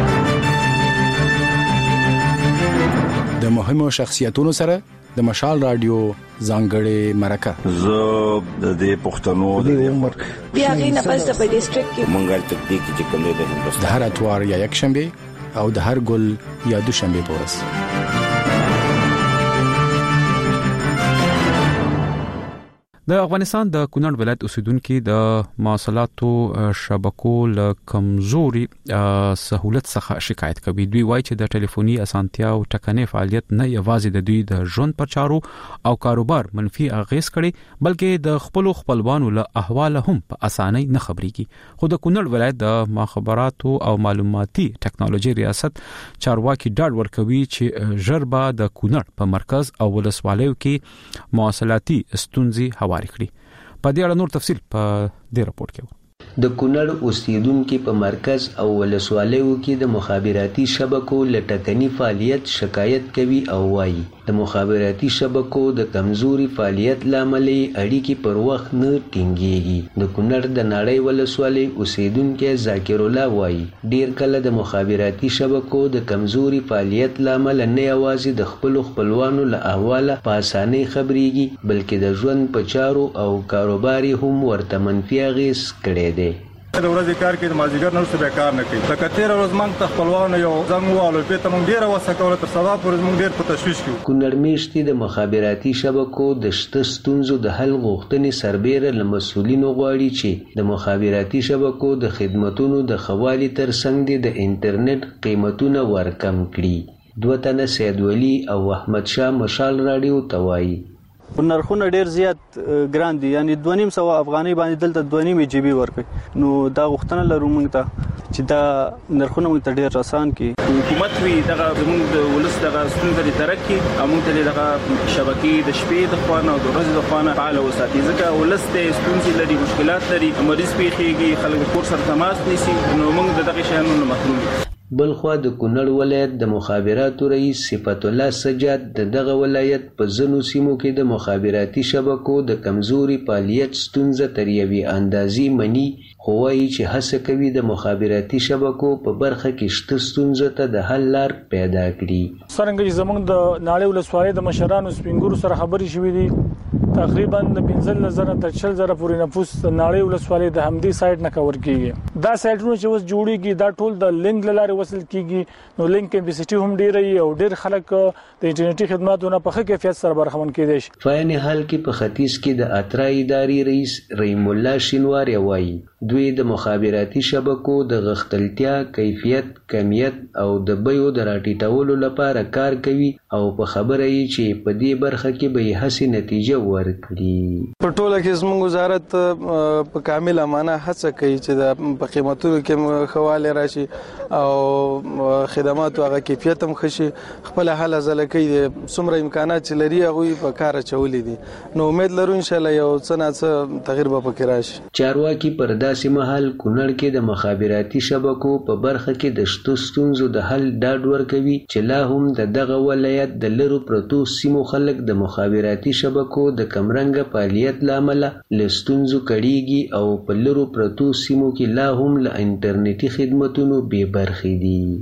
د مهمو شخصیتونو سره د مشال رادیو ځانګړې مرکه. زه د دې پښتنو د عمر بیا غینه پس په ډیسټریکټ کې منګل تکتیک چې کوم دی د هندوستان د هر اتوار یا یک شنبه او د هر ګل یا دوشنبه پورس. د افغانستان د کونړ ولایت اوسیدونکو د مواصلاتو شبکو له کمزوري سہولت څخه شکایت کوي. دوی وایي چې د ټلیفوني اسانتیا او ټکنۍ فعالیت نه یوازې د دوی د ژوند پر چارو او کاروبار منفي اغیز کړي، بلکې د خپلوانو له احوال هم په اسانۍ نه خبريږي. خو د کونړ ولایت د مخابراتو او معلوماتي ټکنالوژي ریاست چارواکي ډاډ ورکوي چې ژربا د کونړ په مرکز او ولسوالیو کې مواصلاتي ستونزې په دې اړه نور تفصیل په دې راپور کې. د کونړ اوسیدونکو په مرکز او ولسوالیو کې د مخابراتي شبکو لټکنی فعالیت شکایت کوي او وایي د مخابراتي شبکو د کمزوري فعالیت لامل اړیکې پر وخت نه ټینګيږي. د کونړ د نړۍ ولسوالۍ اوسیدونکو ذاکر الله وایي ډیر کله د مخابراتي شبکو د کمزوري فعالیت لامل نه یوازې د خپلوانو له احواله په اسانۍ خبريږي، بلکې د ژوند په چارو او کاروبار هم ورته منفي اغیز کړي دي. د ورځې کار کې د مازیګر نه څه به کار نه کوي. لکه تیر ورځ موږ ته خپلوانو یو زنګ والو په ته موږ ډیره وسه کوله تر سبا پورې موږ ډیر په تشویش کې. کونړ میشتي د مخابراتي شبکو د شته ستونزو د حل غوښتنې سربېره له مسؤلینو غواړي چې د مخابراتي شبکو د خدماتو د خوالي ترڅنګ د انټرنیټ قیمتونه ورکم کړي. دوه تنه سید ولی او احمد شاه مشال رادیو توای نرخونه ډیر زیات ګران دي، یعنی 2.5 افغاني باندې دلته 2.5 جی بي ورکړي. نو دا غوښتنه لرو موږ ته چې دا نرخونه موږ ته ډیر آسان کړي. حکومت وی دغه موږ د ولس دغه ستونزې ترقی موږ ته دغه شبکې د شپې د خوانه او د ورځې د خوانه فعال وساتي، ځکه ولس ته ستونزې لري، مشکلات لري، مریض پیخيږي، خلک کور سره تماس نیسي، نو موږ دغه شیانو نه محروم یو. بلخوا د کونړ ولایت د مخابراتو رئیس صفت الله سجاد دغه ولایت په ځینو سیمو کې د مخابراتي شبکو د کمزوري فعالیت ستونزه تر یوې اندازې مني، خو وايي چې هڅه کوي د مخابراتي شبکو په برخه کې شته ستونزه ته د حل لار پیدا کړي. څنګه چې زموږ د ناړۍ ولسوالۍ د مشرانو سپینګورو سره خبرې شوې دي، تقریبا د 15,000 تر 40,000 پورې نفوس د ناړۍ ولسوالۍ د همدې سایت نه کور کیږي. دا سایټونه چې اوس جوړیږي دا ټول د لینک لاره وصل کیږي، نو لینک کیپاسټي هم ډیره وي او ډیر خلک د انټرنیټي خدماتونو په ښه کیفیت سره برخمن کیدي شي. فاین حال کې په ختیځ کې د اترا ادارې رئیس رحیم الله شینواری وایي دوی د مخابراتي شبکو د غښتلتیا، کیفیت، کمیت او د بیو د راټیټولو لپاره کار کوي او په خبره یې چې په دې برخه کې به هڅې نتیجه ورکړي. په ټوله کې زموږ وزارت په کامل امانه هڅه کوي چې د په قیمتونو کې خواله راشي او خدمات او کیفیت هم خشي، خپل حل ځل کوي، څومره امکانات چې لري هغه په کار چولې دي. نو امید لرو ان شاء الله یو څه نه څه تغییر به پکې راشي. چارواکي پر داسې مهال کونړ کې د مخابراتي شبکو په برخه کې د شتو ستونزو د حل ډاډ ورکوي چې لا هم د دغه ولایت د لرو پرتو سیمو خلک د مخابراتي شبکو د کمرنګ فعالیت لامل له ستونزو کړيږي او په لرو پرتو سیمو کې لا هم له انټرنیټي خدماتونو بې برخې دي.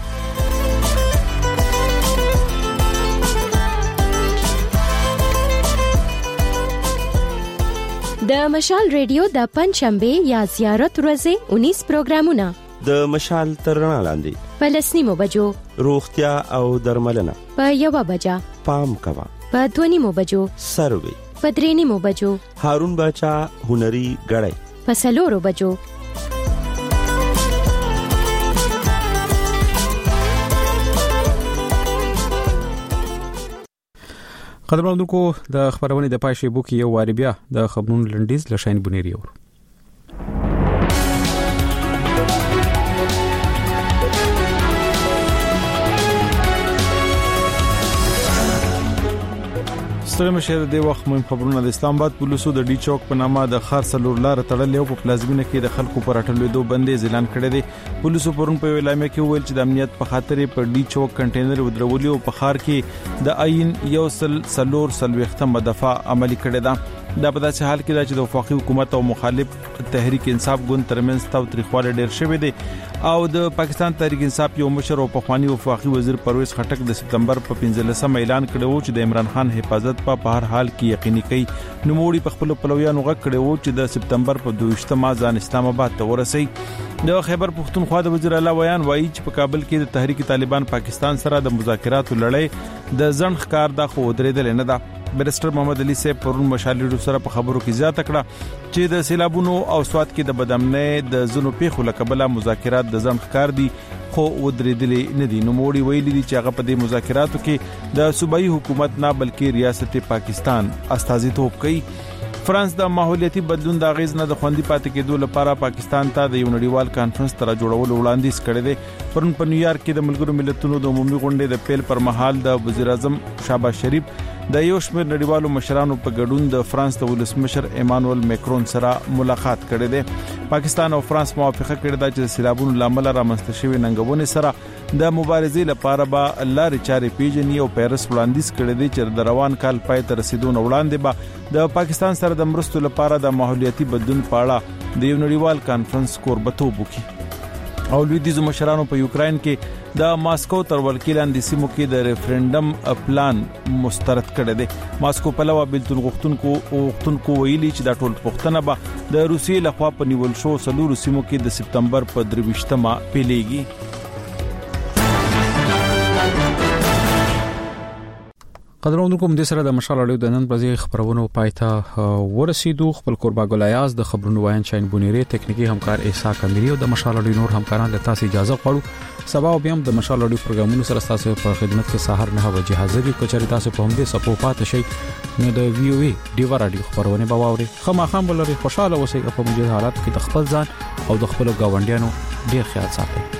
د مشال ریډیو د پنځشنبه یا زیارت ورځې 19 پروګرامونه د مشال ترڼا لاندې په 9 بجو روغتیا او درملنه، په 1 بجا پام کوا، په 2 بجو سروي، په 3 بجو هارون باچا هنري غړای، په 4 بجو قدرمنونکو د خبرونه د پای شیبو کې یو واری بیا د خبرونو لنډیز لشاین بنيري اور ستړي مشه د وخت مهم خبرونه د اسلام آباد پولیسو د ډي چوک په نامه د خار سلور لار تړلې او په پلازمینه کې د خلکو پر اټلوي دوه بندیز اعلان کړی دی. پولیسو پرون په اعلامیه کې ویل چې د امنیت په خاطر په ډي چوک کنټینر ودرولي او په خار کې د عین یو سلور سلوختمه دفعه عملی کړی دی. دا په داسې حال کې دا چې د وفاقي حکومت او مخالف تحریک انصاف ګوند ترمنځ تاوتریخواله ډیر شوې دي او د پاکستان تحریک انصاف یو مشر او پخوانی وفاقي وزیر پرویز خټک د سپتمبر په 15 اعلان کړو چې د عمران خان حفاظت په هر حال کې یقیني کوي. نوموړي په خپل پلویانو غږ کړو چې د سپتمبر په 22 ځان اسلام آباد ته ورسي. د خیبر پختونخوا د وزیر اعلی ویان وایي چې په کابل کې د تحریک طالبان پاکستان سره د مذاکراتو لړۍ د ځنډ ښکار د خو درېدل نه ده. بیرسټر محمد علي صاحب پرون مشالې سره په خبرو کې زیاته کړه چې د سیلابونو او سواد کې د بدامنۍ د زنو پیښو لکبله مذاکرات د ځنډ ښکار دي خو ودرېدلې نه دي. نو موړي ویلي دي چې هغه په دې مذاکراتو کې د صوبایي حکومت نه بلکې ریاست پاکستان استازیتوب کوي. فرانس د ماحولیاتي بدلون د غیز نه د خوندي پاتې کېدو لپاره پاکستان ته د یو نړیوال کانفرنس تر جوړولو وړاندیز کړی دی. پرون په نیویارک کې د ملګرو ملتونو د عمومي غونډې د پیل پر مهال د وزیر اعظم شهباز شریف د یو شمېر نړیوالو مشرانو په ګډون د فرانس د ولسمشر ایمانوئل میکرون سره ملاقات کړی دی. پاکستان او فرانس موافقه کړې ده چې د سیلابونو لامل رامنځته شوی ننګونې سره د مبارزې لپاره به لارې چارې پیژني او پیرس وړاندیز کړی دی چې د روان کال پای ته رسیدو نه وړاندې به د پاکستان سره د مرستو لپاره د ماحولیاتي بدلون په اړه د یو نړیوال کانفرنس کوربتوب وکړي. او لویدیزو مشرانو په یوکرين کې د ماسکو تر ولکې لاندې سیمو کې د ریفرندم پلان مسترد کړی دی. ماسکو په لوا بلتون غوښتونکو ویلي چې دا ټول پښتنه به د روسیې لخوا په نیول شو سلور سیمو کې د سپتمبر په 23 پیلېږي. قدرونو کوم د سره د مشال اړیو د نن ورځې خبرونو پایته ورسیدو. خپل قربا ګلایاز د خبرونو وایي شاین بونیری تکنیکی همکار احسا کمری او د مشال اړیو نور همکاران له تاسو اجازه غواړو. سبا او بیا د مشال اړیو پروګرامونو سره تاسو په خدمت کې سحر 9 بجې حاضر یو. کچاري تاسو په همدې سپو پات شي نو د وی او ای ډیوا رادیو خبرونه به واوري. خامخام ولري خوشاله اوسئ په موجوده حالات کې د خپل ځان او د خپل گاونډیانو ډیر خیال ساتئ.